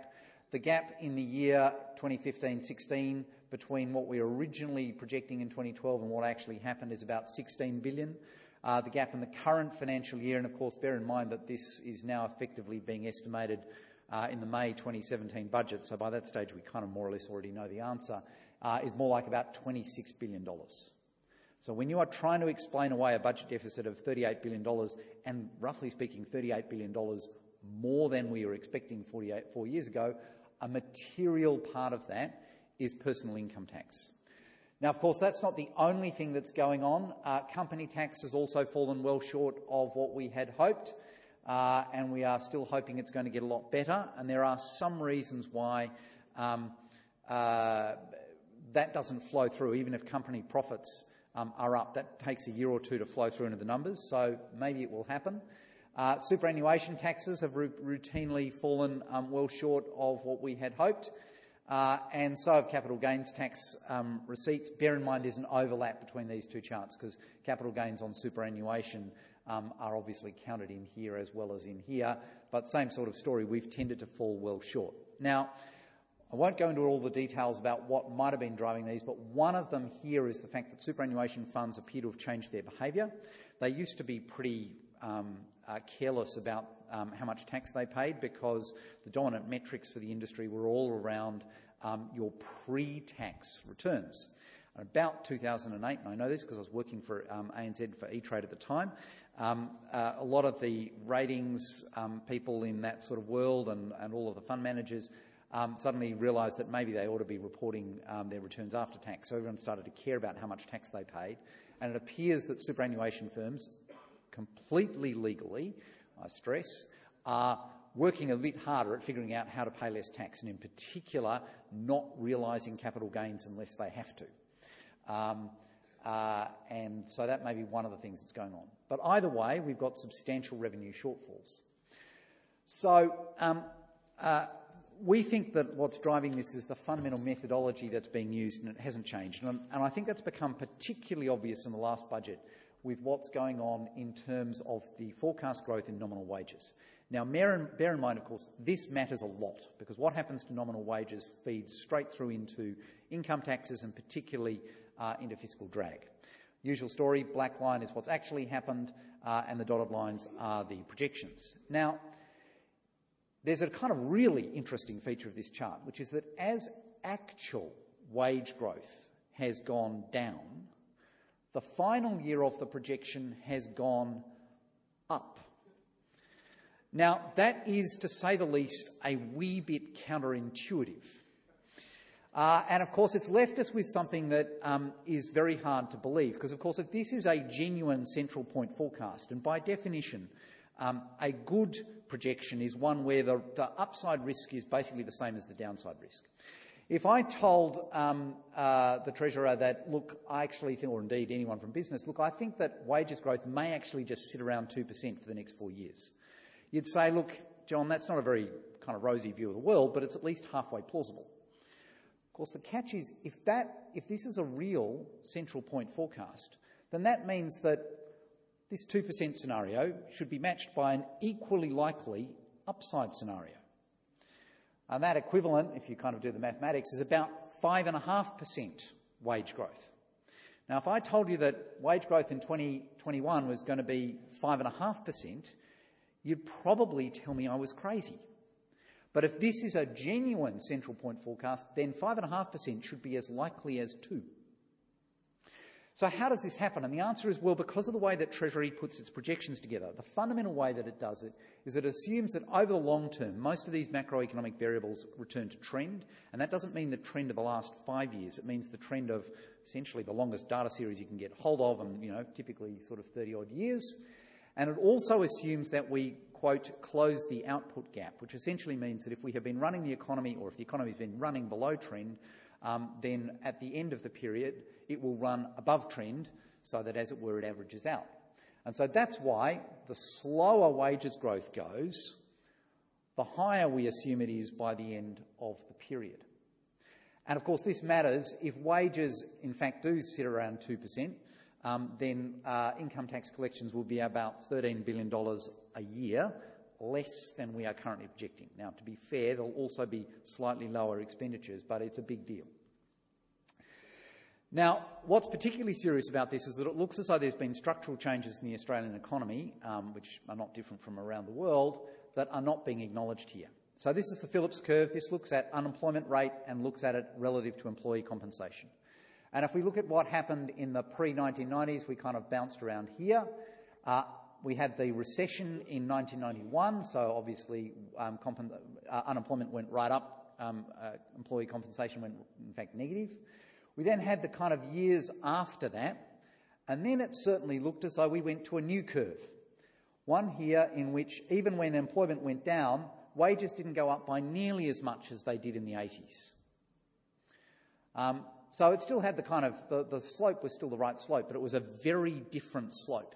[SPEAKER 4] The gap in the year 2015-16 between what we were originally projecting in 2012 and what actually happened is about $16 billion. The gap in the current financial year, and of course bear in mind that this is now effectively being estimated in the May 2017 budget, so by that stage we kind of more or less already know the answer, is more like about $26 billion. So when you are trying to explain away a budget deficit of $38 billion, and roughly speaking $38 billion more than we were expecting 4 years ago, a material part of that is personal income tax. Now, of course, that's not the only thing that's going on. Company tax has also fallen well short of what we had hoped, and we are still hoping it's going to get a lot better. And there are some reasons why that doesn't flow through. Even if company profits are up, that takes a year or two to flow through into the numbers, so maybe it will happen. Superannuation taxes have routinely fallen well short of what we had hoped. And so have capital gains tax receipts. Bear in mind there's an overlap between these two charts because capital gains on superannuation are obviously counted in here as well as in here, but same sort of story, we've tended to fall well short. Now, I won't go into all the details about what might have been driving these, but one of them here is the fact that superannuation funds appear to have changed their behaviour. They used to be pretty careless about how much tax they paid because the dominant metrics for the industry were all around your pre-tax returns. About 2008, and I know this because I was working for ANZ for E-Trade at the time, a lot of the ratings people in that sort of world and all of the fund managers suddenly realised that maybe they ought to be reporting their returns after tax. So everyone started to care about how much tax they paid. And it appears that superannuation firms, completely legally, I stress, are working a bit harder at figuring out how to pay less tax, and in particular, not realising capital gains unless they have to. And so that may be one of the things that's going on. But either way, we've got substantial revenue shortfalls. So we think that what's driving this is the fundamental methodology that's being used, and it hasn't changed. And I think that's become particularly obvious in the last budget with what's going on in terms of the forecast growth in nominal wages. Now, bear in mind, of course, this matters a lot because what happens to nominal wages feeds straight through into income taxes and particularly into fiscal drag. Usual story, black line is what's actually happened and the dotted lines are the projections. Now, there's a kind of really interesting feature of this chart, which is that as actual wage growth has gone down, the final year of the projection has gone up. Now, that is, to say the least, a wee bit counterintuitive. And, of course, it's left us with something that is very hard to believe, because, of course, if this is a genuine central point forecast, and by definition, a good projection is one where the upside risk is basically the same as the downside risk. If I told the Treasurer that, look, I actually think, or indeed anyone from business, look, I think that wages growth may actually just sit around 2% for the next 4 years, you'd say, look, John, that's not a very kind of rosy view of the world, but it's at least halfway plausible. Of course, the catch is if this is a real central point forecast, then that means that this 2% scenario should be matched by an equally likely upside scenario. And that equivalent, if you kind of do the mathematics, is about 5.5% wage growth. Now, if I told you that wage growth in 2021 was going to be 5.5%, you'd probably tell me I was crazy. But if this is a genuine central point forecast, then 5.5% should be as likely as 2%. So how does this happen? And the answer is, well, because of the way that Treasury puts its projections together. The fundamental way that it does it is it assumes that over the long term, most of these macroeconomic variables return to trend, and that doesn't mean the trend of the last 5 years. It means the trend of essentially the longest data series you can get hold of, and typically sort of 30-odd years. And it also assumes that we, quote, close the output gap, which essentially means that if we have been running the economy, or if the economy has been running below trend, then at the end of the period, it will run above trend so that, as it were, it averages out. And so that's why the slower wages growth goes, the higher we assume it is by the end of the period. And, of course, this matters. If wages, in fact, do sit around 2%, then income tax collections will be about $13 billion a year less than we are currently projecting. Now, to be fair, there'll also be slightly lower expenditures, but it's a big deal. Now, what's particularly serious about this is that it looks as though there's been structural changes in the Australian economy, which are not different from around the world, that are not being acknowledged here. So this is the Phillips curve. This looks at unemployment rate and looks at it relative to employee compensation. And if we look at what happened in the pre-1990s, we kind of bounced around here. We had the recession in 1991, so obviously unemployment went right up, employee compensation went, in fact, negative. We then had the kind of years after that, and then it certainly looked as though we went to a new curve. One here in which, even when employment went down, wages didn't go up by nearly as much as they did in the 80s. So it still had the kind of, the slope was still the right slope, but it was a very different slope.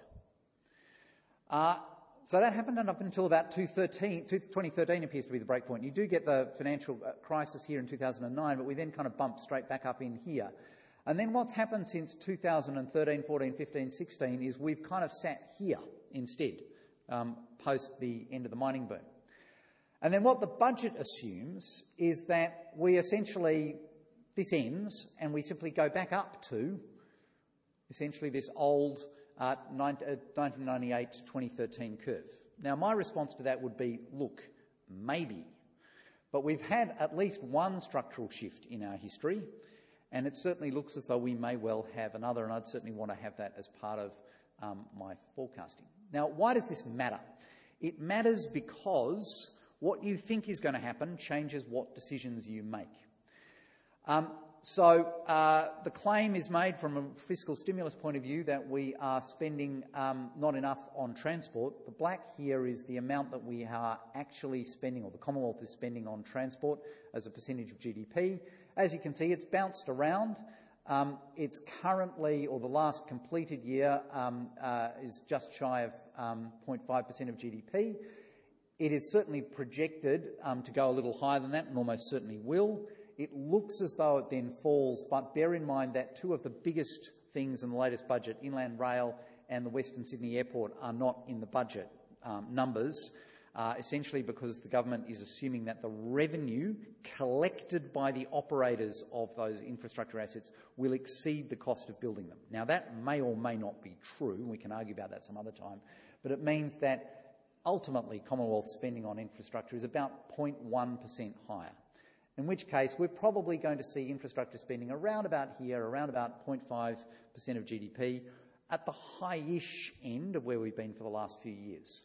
[SPEAKER 4] So that happened up until about 2013 appears to be the break point. You do get the financial crisis here in 2009, but we then kind of bump straight back up in here. And then what's happened since 2013, 14, 15, 16 is we've kind of sat here instead, post the end of the mining boom. And then what the budget assumes is that we essentially, this ends and we simply go back up to essentially this old 1998 to 2013 curve. Now, my response to that would be, look, maybe. But we've had at least one structural shift in our history, and it certainly looks as though we may well have another, and I'd certainly want to have that as part of my forecasting. Now, why does this matter? It matters because what you think is going to happen changes what decisions you make. So the claim is made from a fiscal stimulus point of view that we are spending not enough on transport. The black here is the amount that we are actually spending, or the Commonwealth is spending on transport as a percentage of GDP. As you can see, it's bounced around. It's currently, or the last completed year, is just shy of 0.5% of GDP. It is certainly projected to go a little higher than that, and almost certainly will. It looks as though it then falls, but bear in mind that two of the biggest things in the latest budget, Inland Rail and the Western Sydney Airport, are not in the budget numbers, essentially because the government is assuming that the revenue collected by the operators of those infrastructure assets will exceed the cost of building them. Now, that may or may not be true. We can argue about that some other time. But it means that ultimately Commonwealth spending on infrastructure is about 0.1% higher. In which case, we're probably going to see infrastructure spending around about here, around about 0.5% of GDP, at the high-ish end of where we've been for the last few years.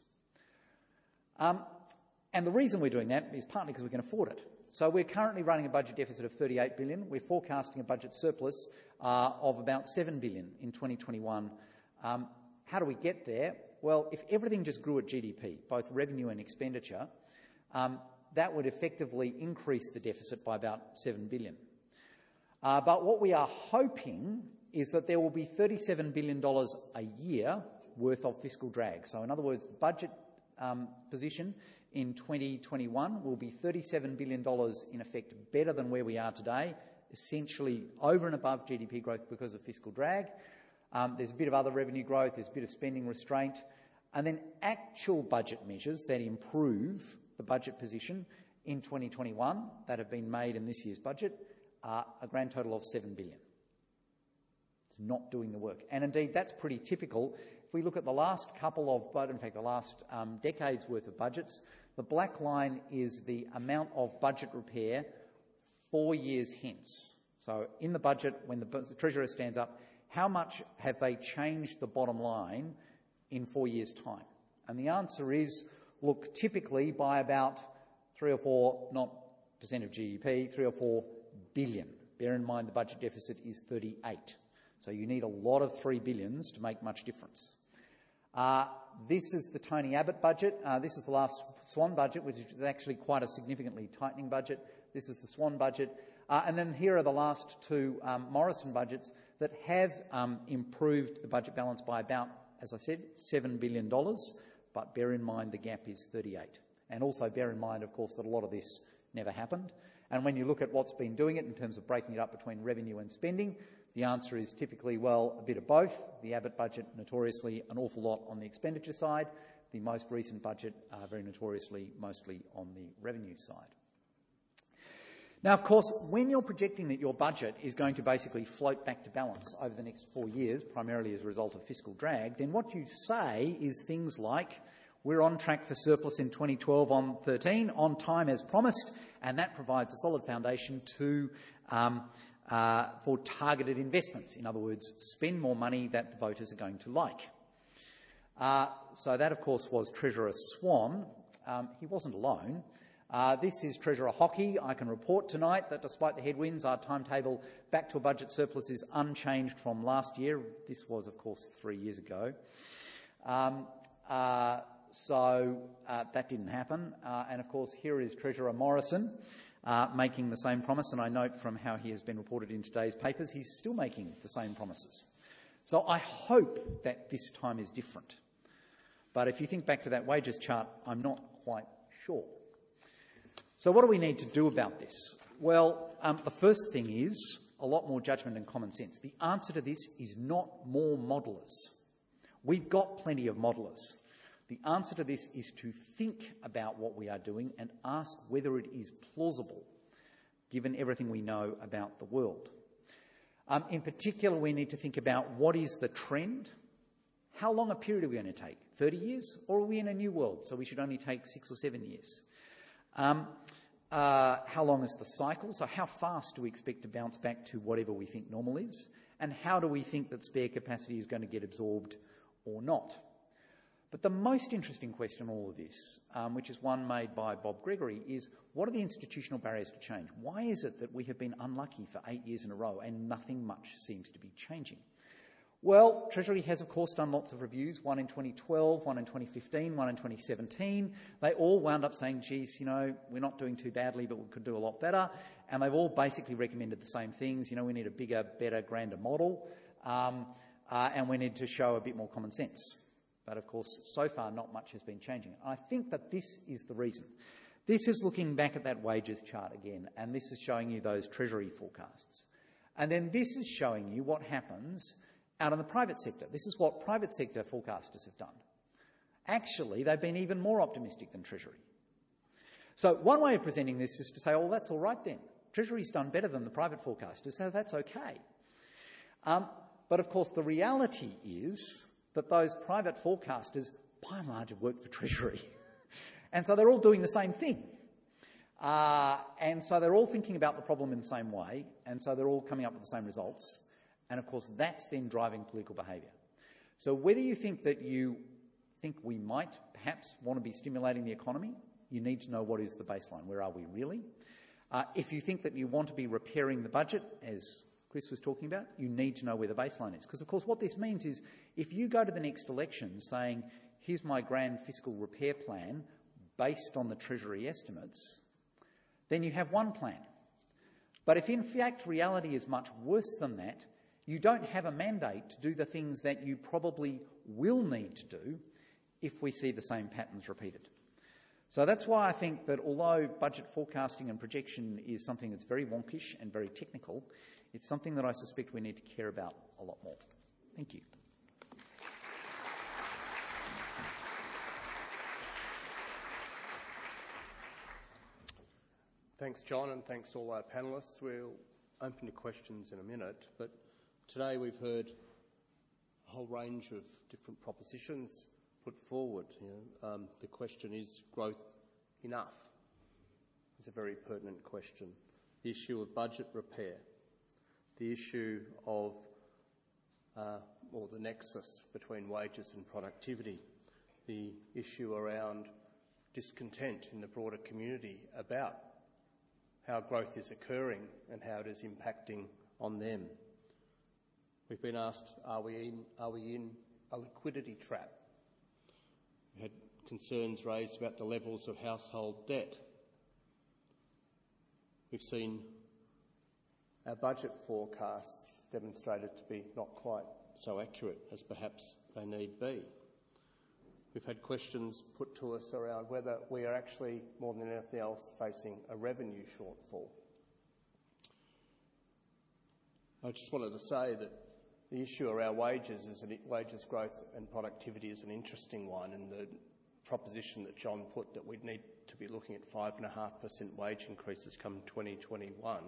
[SPEAKER 4] And the reason we're doing that is partly because we can afford it. So we're currently running a budget deficit of $38 billion. We're forecasting a budget surplus of about $7 billion in 2021. How do we get there? Well, if everything just grew at GDP, both revenue and expenditure, that would effectively increase the deficit by about $7 billion. But what we are hoping is that there will be $37 billion a year worth of fiscal drag. So in other words, the budget position in 2021 will be $37 billion in effect better than where we are today, essentially over and above GDP growth because of fiscal drag. There's a bit of other revenue growth, there's a bit of spending restraint, and then actual budget measures that improve the budget position in 2021 that have been made in this year's budget are a grand total of $7 billion. It's not doing the work. And indeed, that's pretty typical. If we look at the last couple of, in fact, the last decade's worth of budgets, the black line is the amount of budget repair 4 years hence. So in the budget, when the Treasurer stands up, how much have they changed the bottom line in 4 years' time? And the answer is, look, typically by about 3 or 4, not percent of GDP, 3 or 4 billion. Bear in mind the budget deficit is 38. So you need a lot of 3 billions to make much difference. This is the Tony Abbott budget. This is the last Swan budget, which is actually quite a significantly tightening budget. This is the Swan budget. And then here are the last two Morrison budgets that have improved the budget balance by about, as I said, $7 billion. But bear in mind the gap is 38. And also bear in mind, of course, that a lot of this never happened. And when you look at what's been doing it in terms of breaking it up between revenue and spending, The answer is typically, well, a bit of both. The Abbott budget, notoriously an awful lot on the expenditure side. The most recent budget, very notoriously, mostly on the revenue side. Now, of course, when you're projecting that your budget is going to basically float back to balance over the next 4 years, primarily as a result of fiscal drag, then what you say is things like, we're on track for surplus in 2012 on 13, on time as promised, and that provides a solid foundation for targeted investments. In other words, spend more money that the voters are going to like. So that, of course, was Treasurer Swan. He wasn't alone. This is Treasurer Hockey. I can report tonight that despite the headwinds, our timetable back to a budget surplus is unchanged from last year. This was, of course, 3 years ago. So that didn't happen. And, of course, here is Treasurer Morrison making the same promise. And I note from how he has been reported in today's papers, he's still making the same promises. So I hope that this time is different. But if you think back to that wages chart, I'm not quite sure. So what do we need to do about this? Well, the first thing is a lot more judgment and common sense. The answer to this is not more modelers. We've got plenty of modelers. The answer to this is to think about what we are doing and ask whether it is plausible, given everything we know about the world. In particular, we need to think about what is the trend. How long a period are we going to take? 30 years? Or are we in a new world, so we should only take 6 or 7 years? How long is the cycle? So how fast do we expect to bounce back to whatever we think normal is? And how do we think that spare capacity is going to get absorbed or not? But the most interesting question in all of this, which is one made by Bob Gregory, is what are the institutional barriers to change? Why is it that we have been unlucky for 8 years in a row and nothing much seems to be changing? Well, Treasury has, of course, done lots of reviews, one in 2012, one in 2015, one in 2017. They all wound up saying, geez, we're not doing too badly, but we could do a lot better. And they've all basically recommended the same things. We need a bigger, better, grander model, and we need to show a bit more common sense. But, of course, so far not much has been changing. I think that this is the reason. This is looking back at that wages chart again, and this is showing you those Treasury forecasts. And then this is showing you what happens out in the private sector. This is what private sector forecasters have done. Actually, they've been even more optimistic than Treasury. So one way of presenting this is to say, oh, that's all right then. Treasury's done better than the private forecasters, so that's okay. But, of course, the reality is that those private forecasters, by and large, have worked for Treasury. And so they're all doing the same thing. And so they're all thinking about the problem in the same way, and so they're all coming up with the same results. And, of course, that's then driving political behaviour. So whether you think that you think we might perhaps want to be stimulating the economy, you need to know what is the baseline. Where are we really? If you think that you want to be repairing the budget, as Chris was talking about, you need to know where the baseline is. Because, of course, what this means is if you go to the next election saying, here's my grand fiscal repair plan based on the Treasury estimates, then you have one plan. But if, in fact, reality is much worse than that, you don't have a mandate to do the things that you probably will need to do if we see the same patterns repeated. So that's why I think that although budget forecasting and projection is something that's very wonkish and very technical, it's something that I suspect we need to care about a lot more. Thank you.
[SPEAKER 1] Thanks, John, and thanks to all our panellists. We'll open to questions in a minute, but today we've heard a whole range of different propositions put forward. The question is growth enough? It's a very pertinent question. The issue of budget repair, the issue of or the nexus between wages and productivity, the issue around discontent in the broader community about how growth is occurring and how it is impacting on them. We've been asked, are we in a liquidity trap? We had concerns raised about the levels of household debt. We've seen our budget forecasts demonstrated to be not quite so accurate as perhaps they need be. We've had questions put to us around whether we are actually, more than anything else, facing a revenue shortfall. I just wanted to say that the issue around wages growth and productivity is an interesting one, and the proposition that John put that we'd need to be looking at 5.5% wage increases come 2021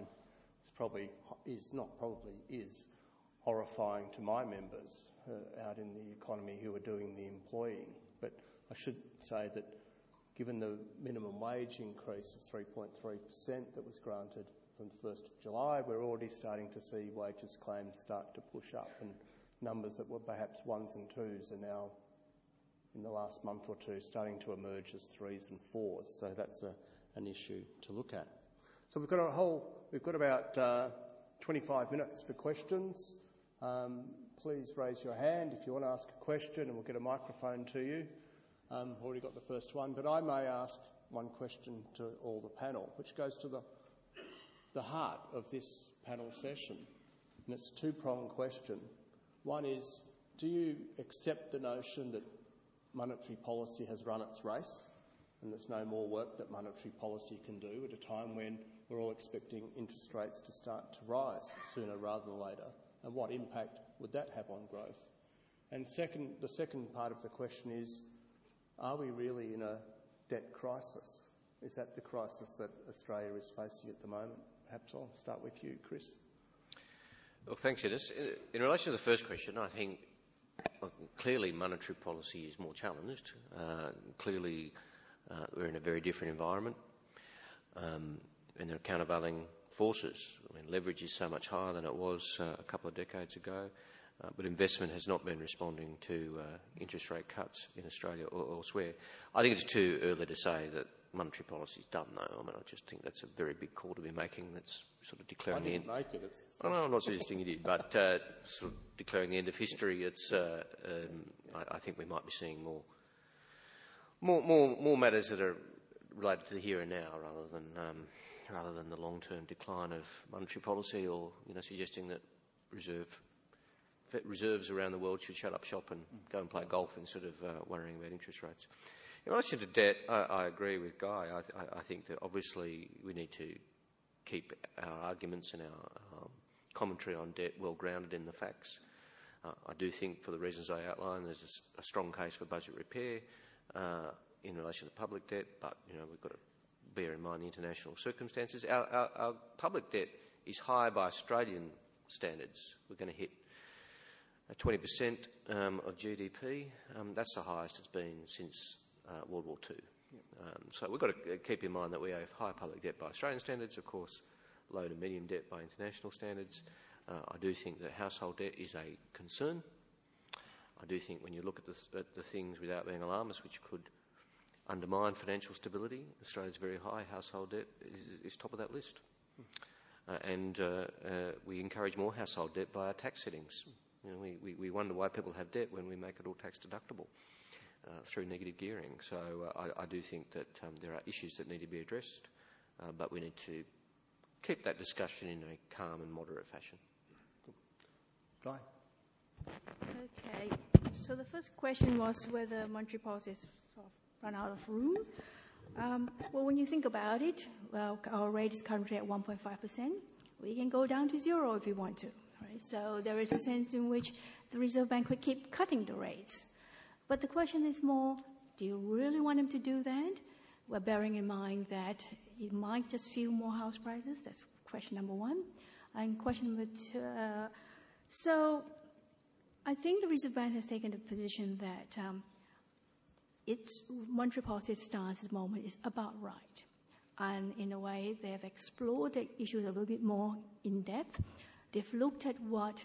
[SPEAKER 1] is horrifying to my members out in the economy who are doing the employing. But I should say that given the minimum wage increase of 3.3% that was granted from the 1st of July, we're already starting to see wages claims start to push up, and numbers that were perhaps ones and twos are now, in the last month or two, starting to emerge as threes and fours. So that's an issue to look at. So we've got about 25 minutes for questions. Please raise your hand if you want to ask a question, and we'll get a microphone to you. Already got the first one, but I may ask one question to all the panel, which goes to the heart of this panel session, and it's a two-pronged question. One is, do you accept the notion that monetary policy has run its race and there's no more work that monetary policy can do at a time when we're all expecting interest rates to start to rise sooner rather than later, and what impact would that have on growth? And the second part of the question is, are we really in a debt crisis? Is that the crisis that Australia is facing at the moment? Perhaps I'll start with you, Chris.
[SPEAKER 2] Well, thanks, Dennis. In relation to the first question, I think clearly monetary policy is more challenged. Clearly we're in a very different environment, and there are countervailing forces. I mean, leverage is so much higher than it was a couple of decades ago, but investment has not been responding to interest rate cuts in Australia or elsewhere. I think it's too early to say that monetary policy is done, though. I mean, I just think that's a very big call to be making. That's sort of declaring the end.
[SPEAKER 1] I didn't make it.
[SPEAKER 2] Oh, no, I'm not suggesting you did, but sort of declaring the end of history. It's. I think we might be seeing more matters that are related to the here and now, rather than the long-term decline of monetary policy, or suggesting that reserves around the world should shut up shop and go and play golf instead of worrying about interest rates. In relation to debt, I agree with Guy. I think that obviously we need to keep our arguments and our commentary on debt well grounded in the facts. I do think, for the reasons I outlined, there's a strong case for budget repair in relation to public debt, but we've got to bear in mind the international circumstances. Our public debt is high by Australian standards. We're going to hit 20% of GDP. That's the highest it's been since World War II. So we've got to keep in mind that we have high public debt by Australian standards, of course, low to medium debt by international standards. I do think that household debt is a concern. I do think when you look at the things, without being alarmist, which could undermine financial stability, Australia's very high household debt is top of that list. And we encourage more household debt by our tax settings. We wonder why people have debt when we make it all tax deductible through negative gearing. So I do think that there are issues that need to be addressed, but we need to keep that discussion in a calm and moderate fashion.
[SPEAKER 1] Guy?
[SPEAKER 3] Okay, so the first question was whether monetary policy has sort of run out of room. Well, when you think about it, our rate is currently at 1.5%. We can go down to zero if we want to. Right? So there is a sense in which the Reserve Bank could keep cutting the rates. But the question is more, do you really want them to do that? Well, bearing in mind that it might just fuel more house prices. That's question number one. And question number two, so I think the Reserve Bank has taken the position that its monetary policy stance at the moment is about right. And in a way, they have explored the issues a little bit more in depth. They've looked at what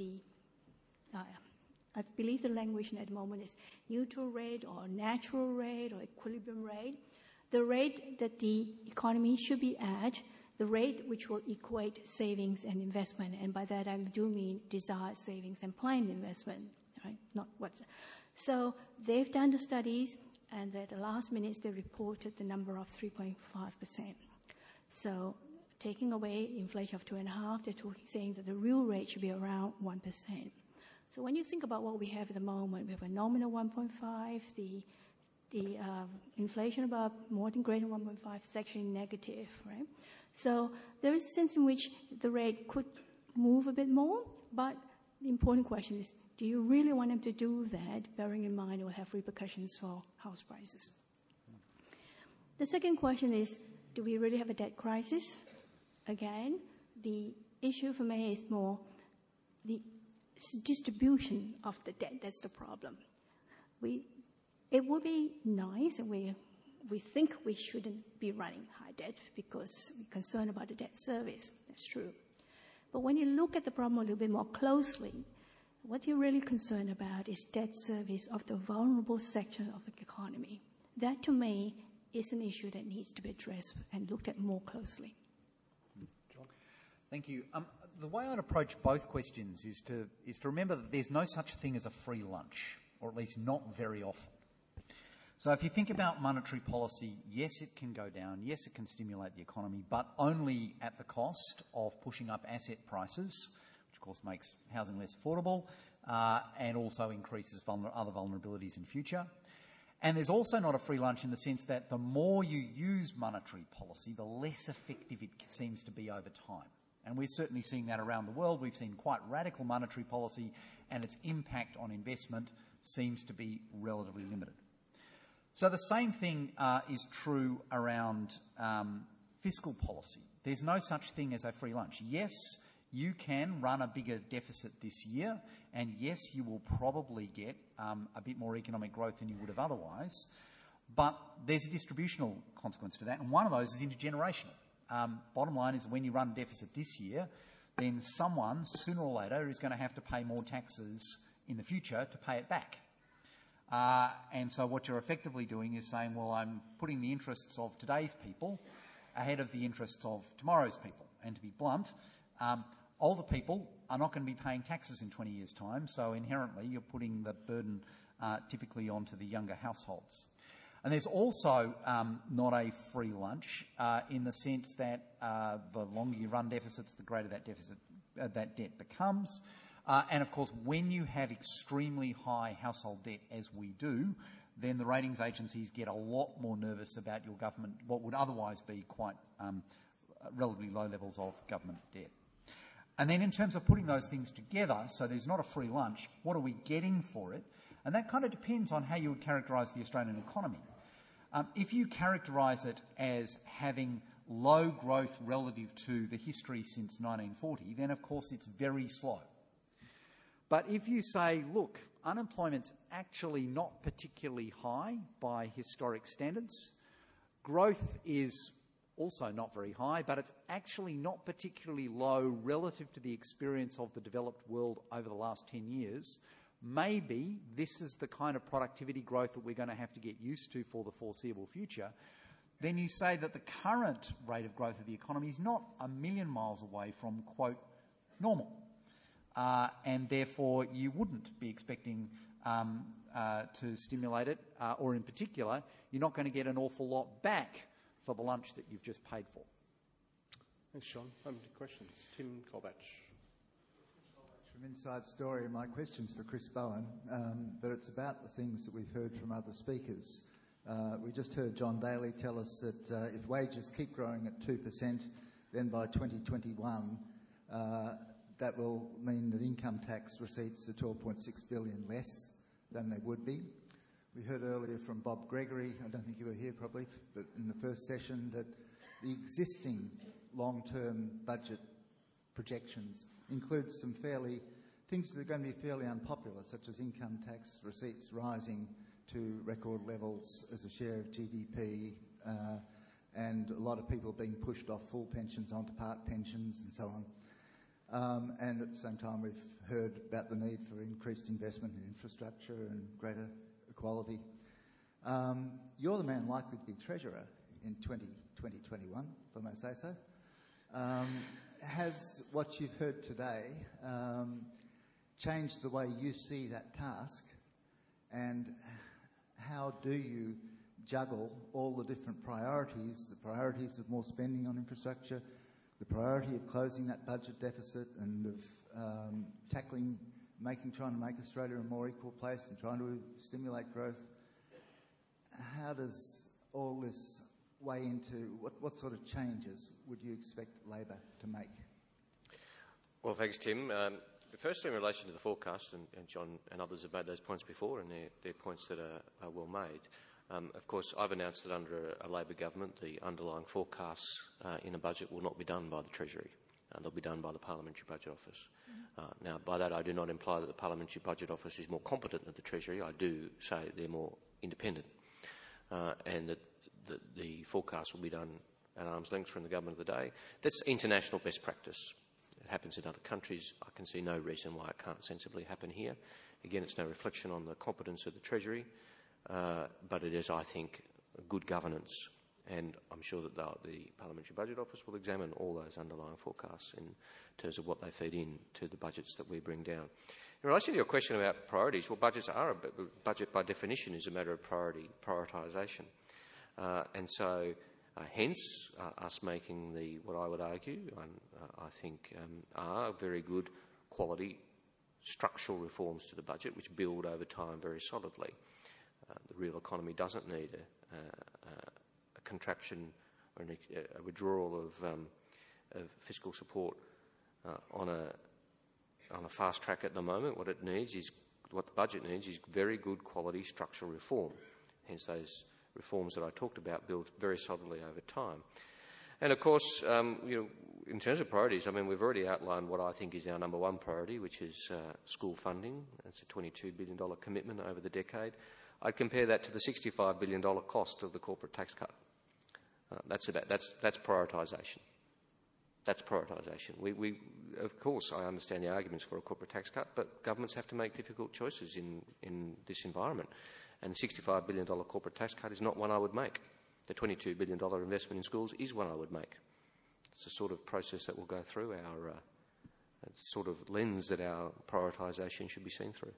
[SPEAKER 3] I believe the language at the moment is neutral rate or natural rate or equilibrium rate. The rate that the economy should be at, the rate which will equate savings and investment, and by that I do mean desired savings and planned investment, right? Not what. So they've done the studies, and at the last minutes they reported the number of 3.5%. So taking away inflation of 2.5%, they're saying that the real rate should be around 1%. So when you think about what we have at the moment, we have a nominal 1.5, the inflation about more than greater than 1.5 is actually negative, right? So there is a sense in which the rate could move a bit more, but the important question is, do you really want them to do that, bearing in mind it will have repercussions for house prices? The second question is, do we really have a debt crisis? Again, the issue for me is more the distribution of the debt. That's the problem. It would be nice, and we think we shouldn't be running high debt because we're concerned about the debt service. That's true. But when you look at the problem a little bit more closely, what you're really concerned about is debt service of the vulnerable section of the economy. That, to me, is an issue that needs to be addressed and looked at more closely.
[SPEAKER 4] John? Thank you. The way I'd approach both questions is to remember that there's no such thing as a free lunch, or at least not very often. So if you think about monetary policy, yes, it can go down, yes, it can stimulate the economy, but only at the cost of pushing up asset prices, which of course makes housing less affordable and also increases other vulnerabilities in future. And there's also not a free lunch in the sense that the more you use monetary policy, the less effective it seems to be over time. And we're certainly seeing that around the world. We've seen quite radical monetary policy, and its impact on investment seems to be relatively limited. So the same thing is true around fiscal policy. There's no such thing as a free lunch. Yes, you can run a bigger deficit this year, and yes, you will probably get a bit more economic growth than you would have otherwise, but there's a distributional consequence to that, and one of those is intergenerational. Bottom line is, when you run a deficit this year, then someone, sooner or later, is going to have to pay more taxes in the future to pay it back. And so what you're effectively doing is saying, well, I'm putting the interests of today's people ahead of the interests of tomorrow's people. And to be blunt, older people are not going to be paying taxes in 20 years' time, so inherently you're putting the burden typically onto the younger households. And there's also not a free lunch in the sense that the longer you run deficits, the greater that debt becomes. And of course, when you have extremely high household debt, as we do, then the ratings agencies get a lot more nervous about your government, what would otherwise be quite relatively low levels of government debt. And then in terms of putting those things together, so there's not a free lunch, what are we getting for it? And that kind of depends on how you would characterise the Australian economy. If you characterise it as having low growth relative to the history since 1940, then of course it's very slow. But if you say, look, unemployment's actually not particularly high by historic standards, growth is also not very high, but it's actually not particularly low relative to the experience of the developed world over the last 10 years, maybe this is the kind of productivity growth that we're going to have to get used to for the foreseeable future, then you say that the current rate of growth of the economy is not a million miles away from, quote, normal. And therefore you wouldn't be expecting to stimulate it, or in particular, you're not going to get an awful lot back for the lunch that you've just paid for.
[SPEAKER 1] Thanks, Sean. How many questions? Tim Colbatch.
[SPEAKER 5] From Inside Story, my question's for Chris Bowen, but it's about the things that we've heard from other speakers. We just heard John Daly tell us that if wages keep growing at 2%, then by 2021, that will mean that income tax receipts are $12.6 billion less than they would be. We heard earlier from Bob Gregory, I don't think you were here probably, but in the first session, that the existing long-term budget projections include some things that are going to be fairly unpopular, such as income tax receipts rising to record levels as a share of GDP, and a lot of people being pushed off full pensions onto part pensions and so on. And at the same time, we've heard about the need for increased investment in infrastructure and greater equality. You're the man likely to be Treasurer in 2021, if I may say so. Has what you've heard today changed the way you see that task, and how do you juggle all the different priorities, the priorities of more spending on infrastructure, the priority of closing that budget deficit, and of trying to make Australia a more equal place and trying to stimulate growth? How does all this weigh into what sort of changes would you expect Labor to make?
[SPEAKER 2] Well, thanks, Tim. Firstly, in relation to the forecast, and John and others have made those points before, and they're points that are well made. Of course, I've announced that under a Labor government, the underlying forecasts in a budget will not be done by the Treasury. They'll be done by the Parliamentary Budget Office. Now, by that I do not imply that the Parliamentary Budget Office is more competent than the Treasury. I do say they're more independent, and that the forecast will be done at arm's length from the government of the day. That's international best practice. It happens in other countries. I can see no reason why it can't sensibly happen here. Again, it's no reflection on the competence of the Treasury, but it is, I think, good governance. And I'm sure that the Parliamentary Budget Office will examine all those underlying forecasts in terms of what they feed in to the budgets that we bring down. In relation to your question about priorities, well, budget by definition is a matter of prioritisation. And so, hence, us making what I would argue, I think, are very good quality structural reforms to the budget, which build over time very solidly. The real economy doesn't need a contraction or a withdrawal of fiscal support on a fast track at the moment. What the budget needs is very good quality structural reform. Hence, those reforms that I talked about build very solidly over time. And of course, in terms of priorities, I mean, we've already outlined what I think is our number one priority, which is school funding. That's a $22 billion commitment over the decade. I'd compare that to the $65 billion cost of the corporate tax cut. That's prioritisation. That's prioritisation. We, of course, I understand the arguments for a corporate tax cut, but governments have to make difficult choices in this environment. And the $65 billion corporate tax cut is not one I would make. The $22 billion investment in schools is one I would make. It's a sort of process that will go through our sort of lens that our prioritisation should be seen through.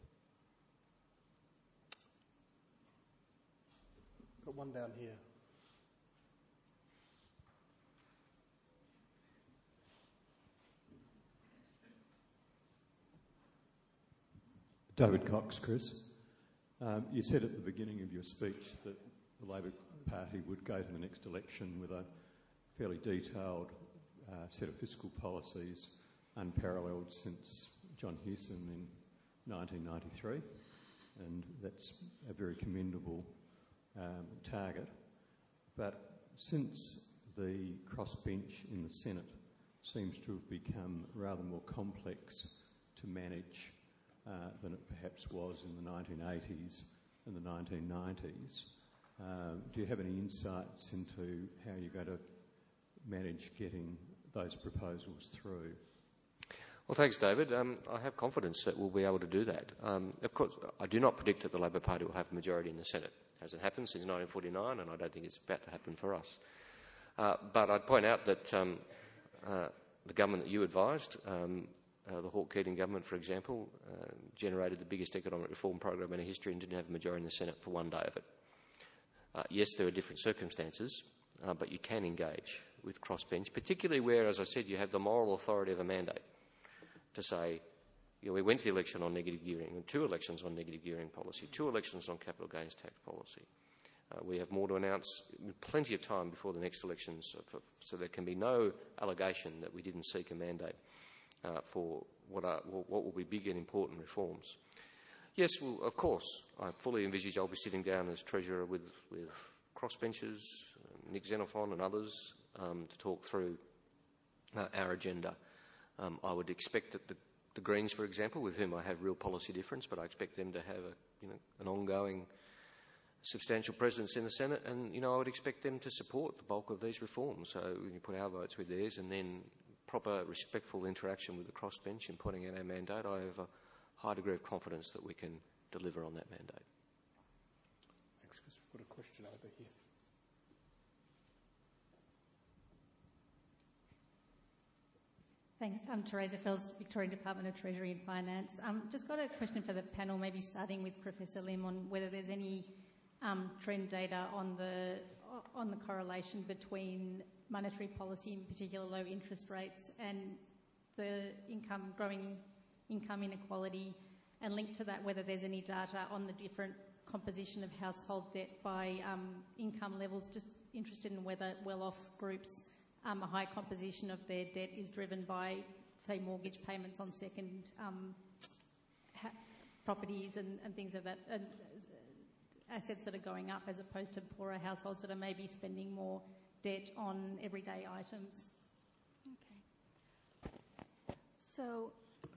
[SPEAKER 1] Got one down here.
[SPEAKER 6] David Cox, Chris. You said at the beginning of your speech that the Labor Party would go to the next election with a fairly detailed set of fiscal policies, unparalleled since John Hewson in 1993, and that's a very commendable target. But since the crossbench in the Senate seems to have become rather more complex to manage than it perhaps was in the 1980s and the 1990s, do you have any insights into how you're going to manage getting those proposals through?
[SPEAKER 2] Well, thanks, David. I have confidence that we'll be able to do that. Of course, I do not predict that the Labor Party will have a majority in the Senate. It hasn't happened since 1949, and I don't think it's about to happen for us. But I'd point out that the government that you advised, the Hawke-Keating government, for example, generated the biggest economic reform program in history and didn't have a majority in the Senate for one day of it. Yes, there are different circumstances, but you can engage with crossbench, particularly where, as I said, you have the moral authority of a mandate to say, we went to the election on negative gearing, and 2 elections on negative gearing policy, 2 elections on capital gains tax policy. We have more to announce, plenty of time before the next elections, so there can be no allegation that we didn't seek a mandate for what will be big and important reforms. Yes, well, of course, I fully envisage I'll be sitting down as Treasurer with crossbenchers, Nick Xenophon and others, to talk through our agenda. I would expect that the Greens, for example, with whom I have real policy difference, but I expect them to have an ongoing substantial presence in the Senate, and I would expect them to support the bulk of these reforms. So when you put our votes with theirs, and then proper, respectful interaction with the crossbench in pointing out our mandate, I have a high degree of confidence that we can deliver on that mandate.
[SPEAKER 1] Thanks, Chris. We've got a question over here.
[SPEAKER 7] Thanks. I'm Teresa Fells, Victorian Department of Treasury and Finance. Just got a question for the panel, maybe starting with Professor Lim, on whether there's any trend data on the correlation between monetary policy, in particular low interest rates, and the growing income inequality, and linked to that whether there's any data on the different composition of household debt by income levels. Just interested in whether well-off groups, a high composition of their debt is driven by say, mortgage payments on second properties and things of that, assets that are going up, as opposed to poorer households that are maybe spending more debt on everyday items.
[SPEAKER 3] Okay. So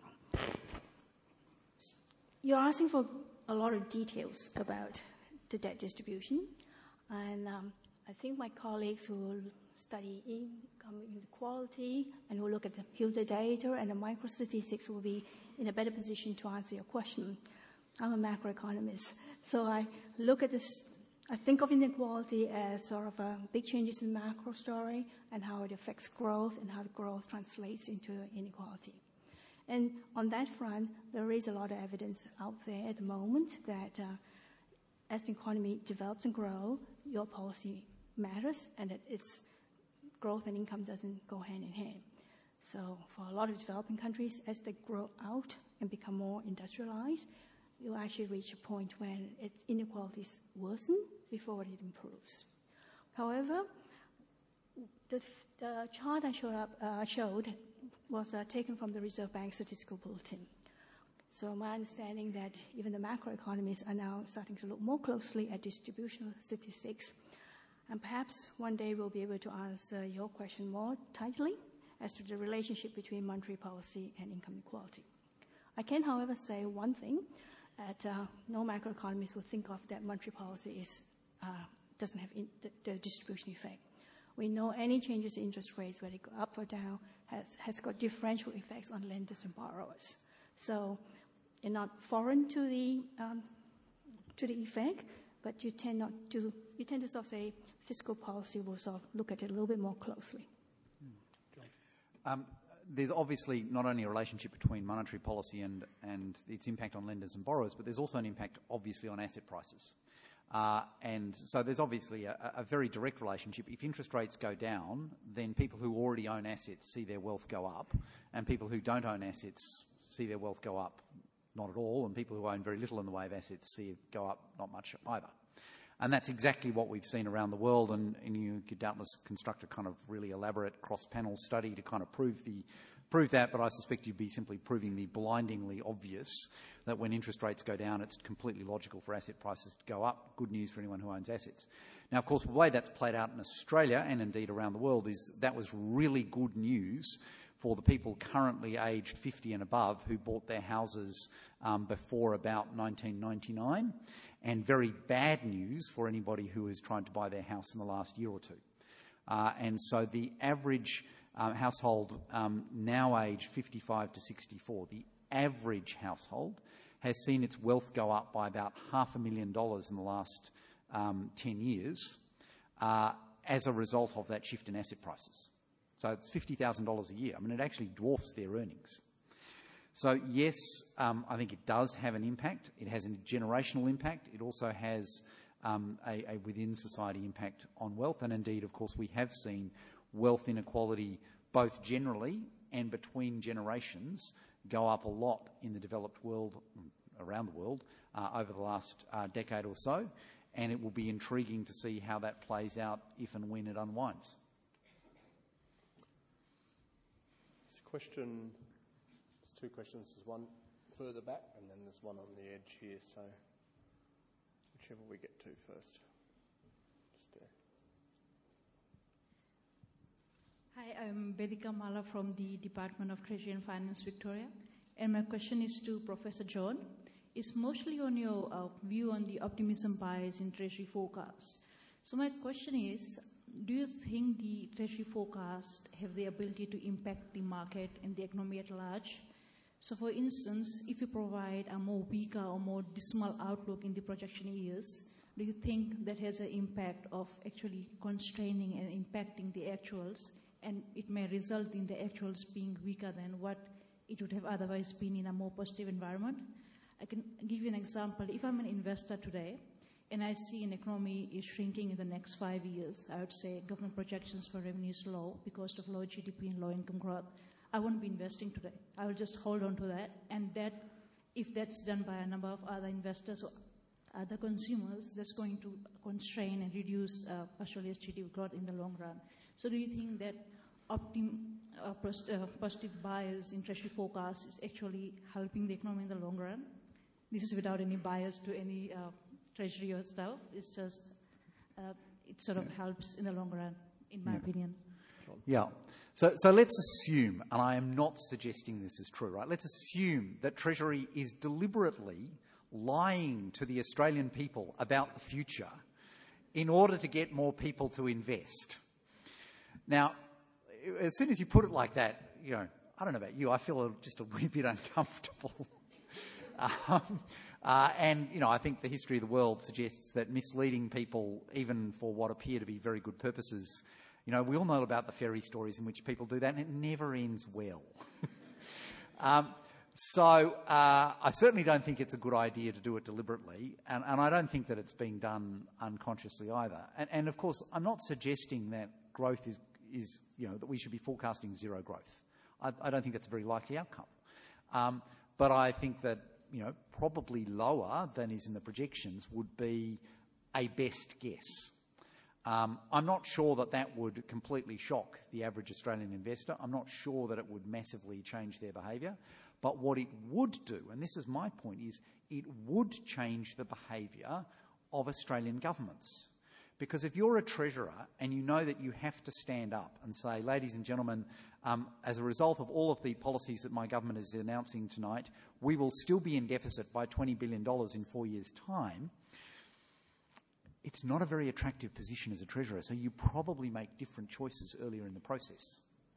[SPEAKER 3] you're asking for a lot of details about the debt distribution, and I think my colleagues who study income inequality and who look at the Hilda data and the microstatistics will be in a better position to answer your question. I'm a macroeconomist, so I look at this. I think of inequality as sort of big changes in the macro story and how it affects growth and how the growth translates into inequality. And on that front, there is a lot of evidence out there at the moment that as the economy develops and grows, your policy matters and that its growth and income doesn't go hand in hand. So for a lot of developing countries, as they grow out and become more industrialized, you actually reach a point when its inequalities worsen before it improves. However, the chart I showed was taken from the Reserve Bank Statistical Bulletin. So my understanding that even the macroeconomists are now starting to look more closely at distributional statistics, and perhaps one day we'll be able to answer your question more tightly as to the relationship between monetary policy and income equality. I can, however, say one thing, that no macroeconomist will think of that monetary policy doesn't have the distribution effect. We know any changes in interest rates, whether they go up or down, has got differential effects on lenders and borrowers. So they're not foreign to the effect, but you tend to sort of say fiscal policy will sort of look at it a little bit more closely.
[SPEAKER 4] There's obviously not only a relationship between monetary policy and its impact on lenders and borrowers, but there's also an impact, obviously, on asset prices. And so there's obviously a very direct relationship. If interest rates go down, then people who already own assets see their wealth go up, and people who don't own assets see their wealth go up not at all, and people who own very little in the way of assets see it go up not much either. And that's exactly what we've seen around the world, and you could doubtless construct a kind of really elaborate cross-panel study to kind of prove that, but I suspect you'd be simply proving the blindingly obvious that when interest rates go down, it's completely logical for asset prices to go up. Good news for anyone who owns assets. Now, of course, the way that's played out in Australia, and indeed around the world, is that was really good news for the people currently aged 50 and above who bought their houses before about 1999, and very bad news for anybody who is trying to buy their house in the last year or two. And so the average household now aged 55 to 64, the average household has seen its wealth go up by about $500,000 in the last 10 years as a result of that shift in asset prices. So it's $50,000 a year. I mean, it actually dwarfs their earnings. So yes, I think it does have an impact. It has a generational impact. It also has a within society impact on wealth. And indeed, of course, we have seen wealth inequality both generally and between generations go up a lot in the developed world, around the world, over the last decade or so. And it will be intriguing to see how that plays out if and when it unwinds.
[SPEAKER 1] Question, there's two questions. There's one further back and then there's one on the edge here, so whichever we get to first. Just there.
[SPEAKER 8] Hi, I'm Vedika Mala from the Department of Treasury and Finance, Victoria. And my question is to Professor John. It's mostly on your view on the optimism bias in Treasury forecast. So my question is, do you think the Treasury forecast have the ability to impact the market and the economy at large? So for instance, if you provide a more weaker or more dismal outlook in the projection years, do you think that has an impact of actually constraining and impacting the actuals, and it may result in the actuals being weaker than what it would have otherwise been in a more positive environment? I can give you an example. If I'm an investor today, and I see an economy is shrinking in the next 5 years, I would say government projections for revenue is low because of low GDP and low income growth, I won't be investing today. I will just hold on to that, and that, if that's done by a number of other investors or other consumers, that's going to constrain and reduce Australia's GDP growth in the long run. So do you think that positive bias in Treasury forecasts is actually helping the economy in the long run? This is without any bias to any Treasury or stuff. It's just it sort of helps in the long run, in my opinion.
[SPEAKER 4] Yeah. So let's assume, and I am not suggesting this is true, right? Let's assume that Treasury is deliberately lying to the Australian people about the future in order to get more people to invest. Now, as soon as you put it like that, I don't know about you, I feel just a wee bit uncomfortable. And I think the history of the world suggests that misleading people, even for what appear to be very good purposes, we all know about the fairy stories in which people do that, and it never ends well. So I certainly don't think it's a good idea to do it deliberately, and I don't think that it's being done unconsciously either. And of course, I'm not suggesting that growth is that we should be forecasting zero growth. I don't think that's a very likely outcome. But I think that, probably lower than is in the projections would be a best guess. I'm not sure that would completely shock the average Australian investor. I'm not sure that it would massively change their behaviour. But what it would do, and this is my point, is it would change the behaviour of Australian governments. Because if you're a treasurer and you know that you have to stand up and say, ladies and gentlemen, as a result of all of the policies that my government is announcing tonight, we will still be in deficit by $20 billion in 4 years' time, it's not a very attractive position as a treasurer, so you probably make different choices earlier in the process.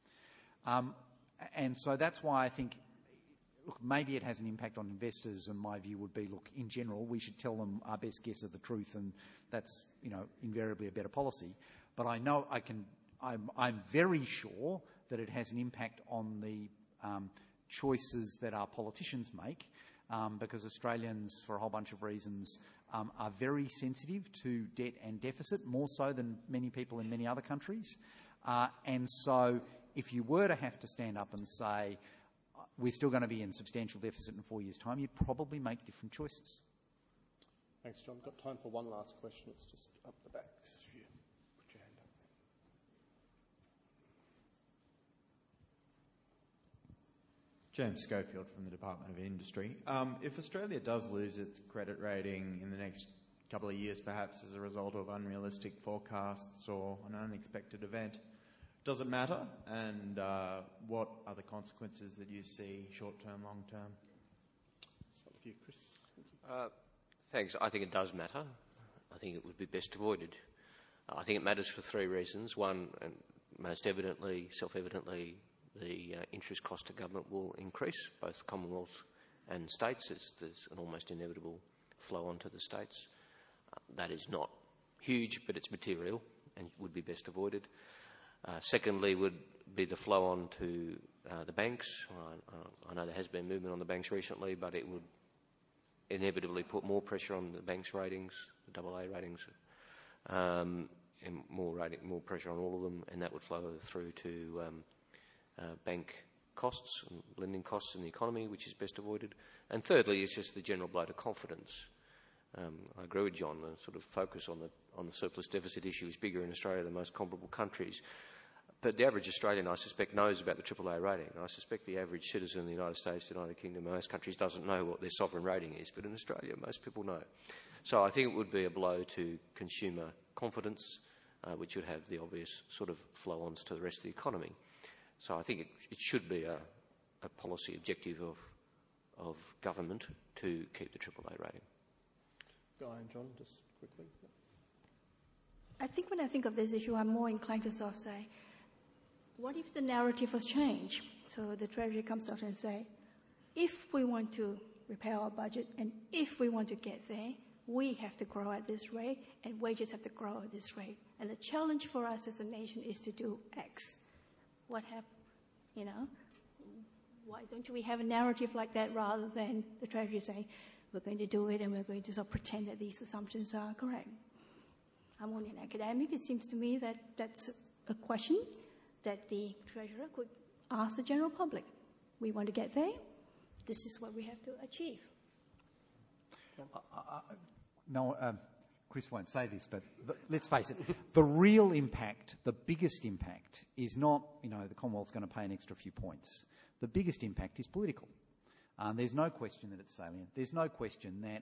[SPEAKER 4] And so that's why I think, look, maybe it has an impact on investors, and my view would be, look, in general, we should tell them our best guess of the truth, and that's, invariably a better policy. But I know I'm very sure that it has an impact on the choices that our politicians make, because Australians, for a whole bunch of reasons, are very sensitive to debt and deficit, more so than many people in many other countries. And so if you were to have to stand up and say, we're still going to be in substantial deficit in 4 years' time, you'd probably make different choices.
[SPEAKER 1] Thanks, John. Got time for one last question. It's just up the back. If you put your hand up.
[SPEAKER 9] James Schofield from the Department of Industry. If Australia does lose its credit rating in the next couple of years, perhaps as a result of unrealistic forecasts or an unexpected event, does it matter? And what are the consequences that you see, short-term, long-term?
[SPEAKER 1] Start with you, Chris.
[SPEAKER 2] Thanks. I think it does matter. I think it would be best avoided. I think it matters for three reasons. One, and most evidently, self-evidently, the interest cost to government will increase, both Commonwealth and states. There's an almost inevitable flow on to the states. That is not huge, but it's material and would be best avoided. Secondly would be the flow on to the banks. I know there has been movement on the banks recently, but it would inevitably put more pressure on the banks' ratings, the AA ratings, and more pressure on all of them, and that would flow through to bank costs and lending costs in the economy, which is best avoided. And thirdly, it's just the general blow to confidence. I agree with John. The sort of focus on the surplus deficit issue is bigger in Australia than most comparable countries. But the average Australian, I suspect, knows about the AAA rating. I suspect the average citizen in the United States, the United Kingdom, most countries doesn't know what their sovereign rating is. But in Australia, most people know. So I think it would be a blow to consumer confidence, which would have the obvious sort of flow-ons to the rest of the economy. So I think it should be a policy objective of government to keep the AAA rating.
[SPEAKER 1] Guy and John, just quickly.
[SPEAKER 3] I think when I think of this issue, I'm more inclined to sort of say, what if the narrative has changed? So the Treasury comes out and say, if we want to repair our budget and if we want to get there, we have to grow at this rate and wages have to grow at this rate. And the challenge for us as a nation is to do X. What happened? Why don't we have a narrative like that rather than the Treasury saying, we're going to do it and we're going to sort of pretend that these assumptions are correct? I'm only an academic. It seems to me that that's a question that the Treasurer could ask the general public. We want to get there. This is what we have to achieve.
[SPEAKER 4] Chris won't say this, but let's face it, the real impact, the biggest impact, is not, the Commonwealth's going to pay an extra few points. The biggest impact is political. There's no question that it's salient. There's no question that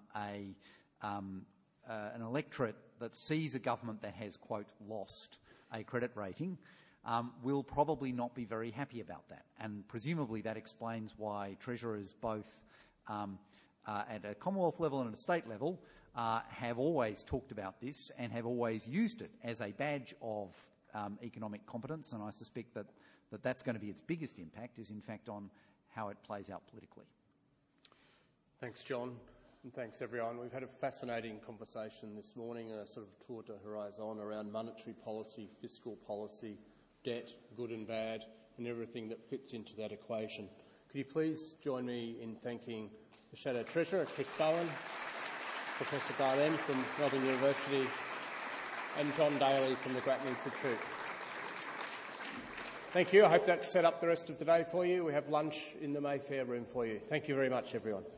[SPEAKER 4] an electorate that sees a government that has, quote, lost a credit rating will probably not be very happy about that. And presumably that explains why treasurers both at a Commonwealth level and at a state level have always talked about this and have always used it as a badge of economic competence. And I suspect that that's going to be its biggest impact, is in fact on how it plays out politically.
[SPEAKER 1] Thanks, John, and thanks everyone. We've had a fascinating conversation this morning, a sort of tour de horizon around monetary policy, fiscal policy, debt, good and bad, and everything that fits into that equation. Could you please join me in thanking the Shadow Treasurer, Chris Bowen, Professor Guy Lem from Melbourne University, and John Daly from the Grattan Institute. Thank you. I hope that's set up the rest of the day for you. We have lunch in the Mayfair room for you. Thank you very much, everyone.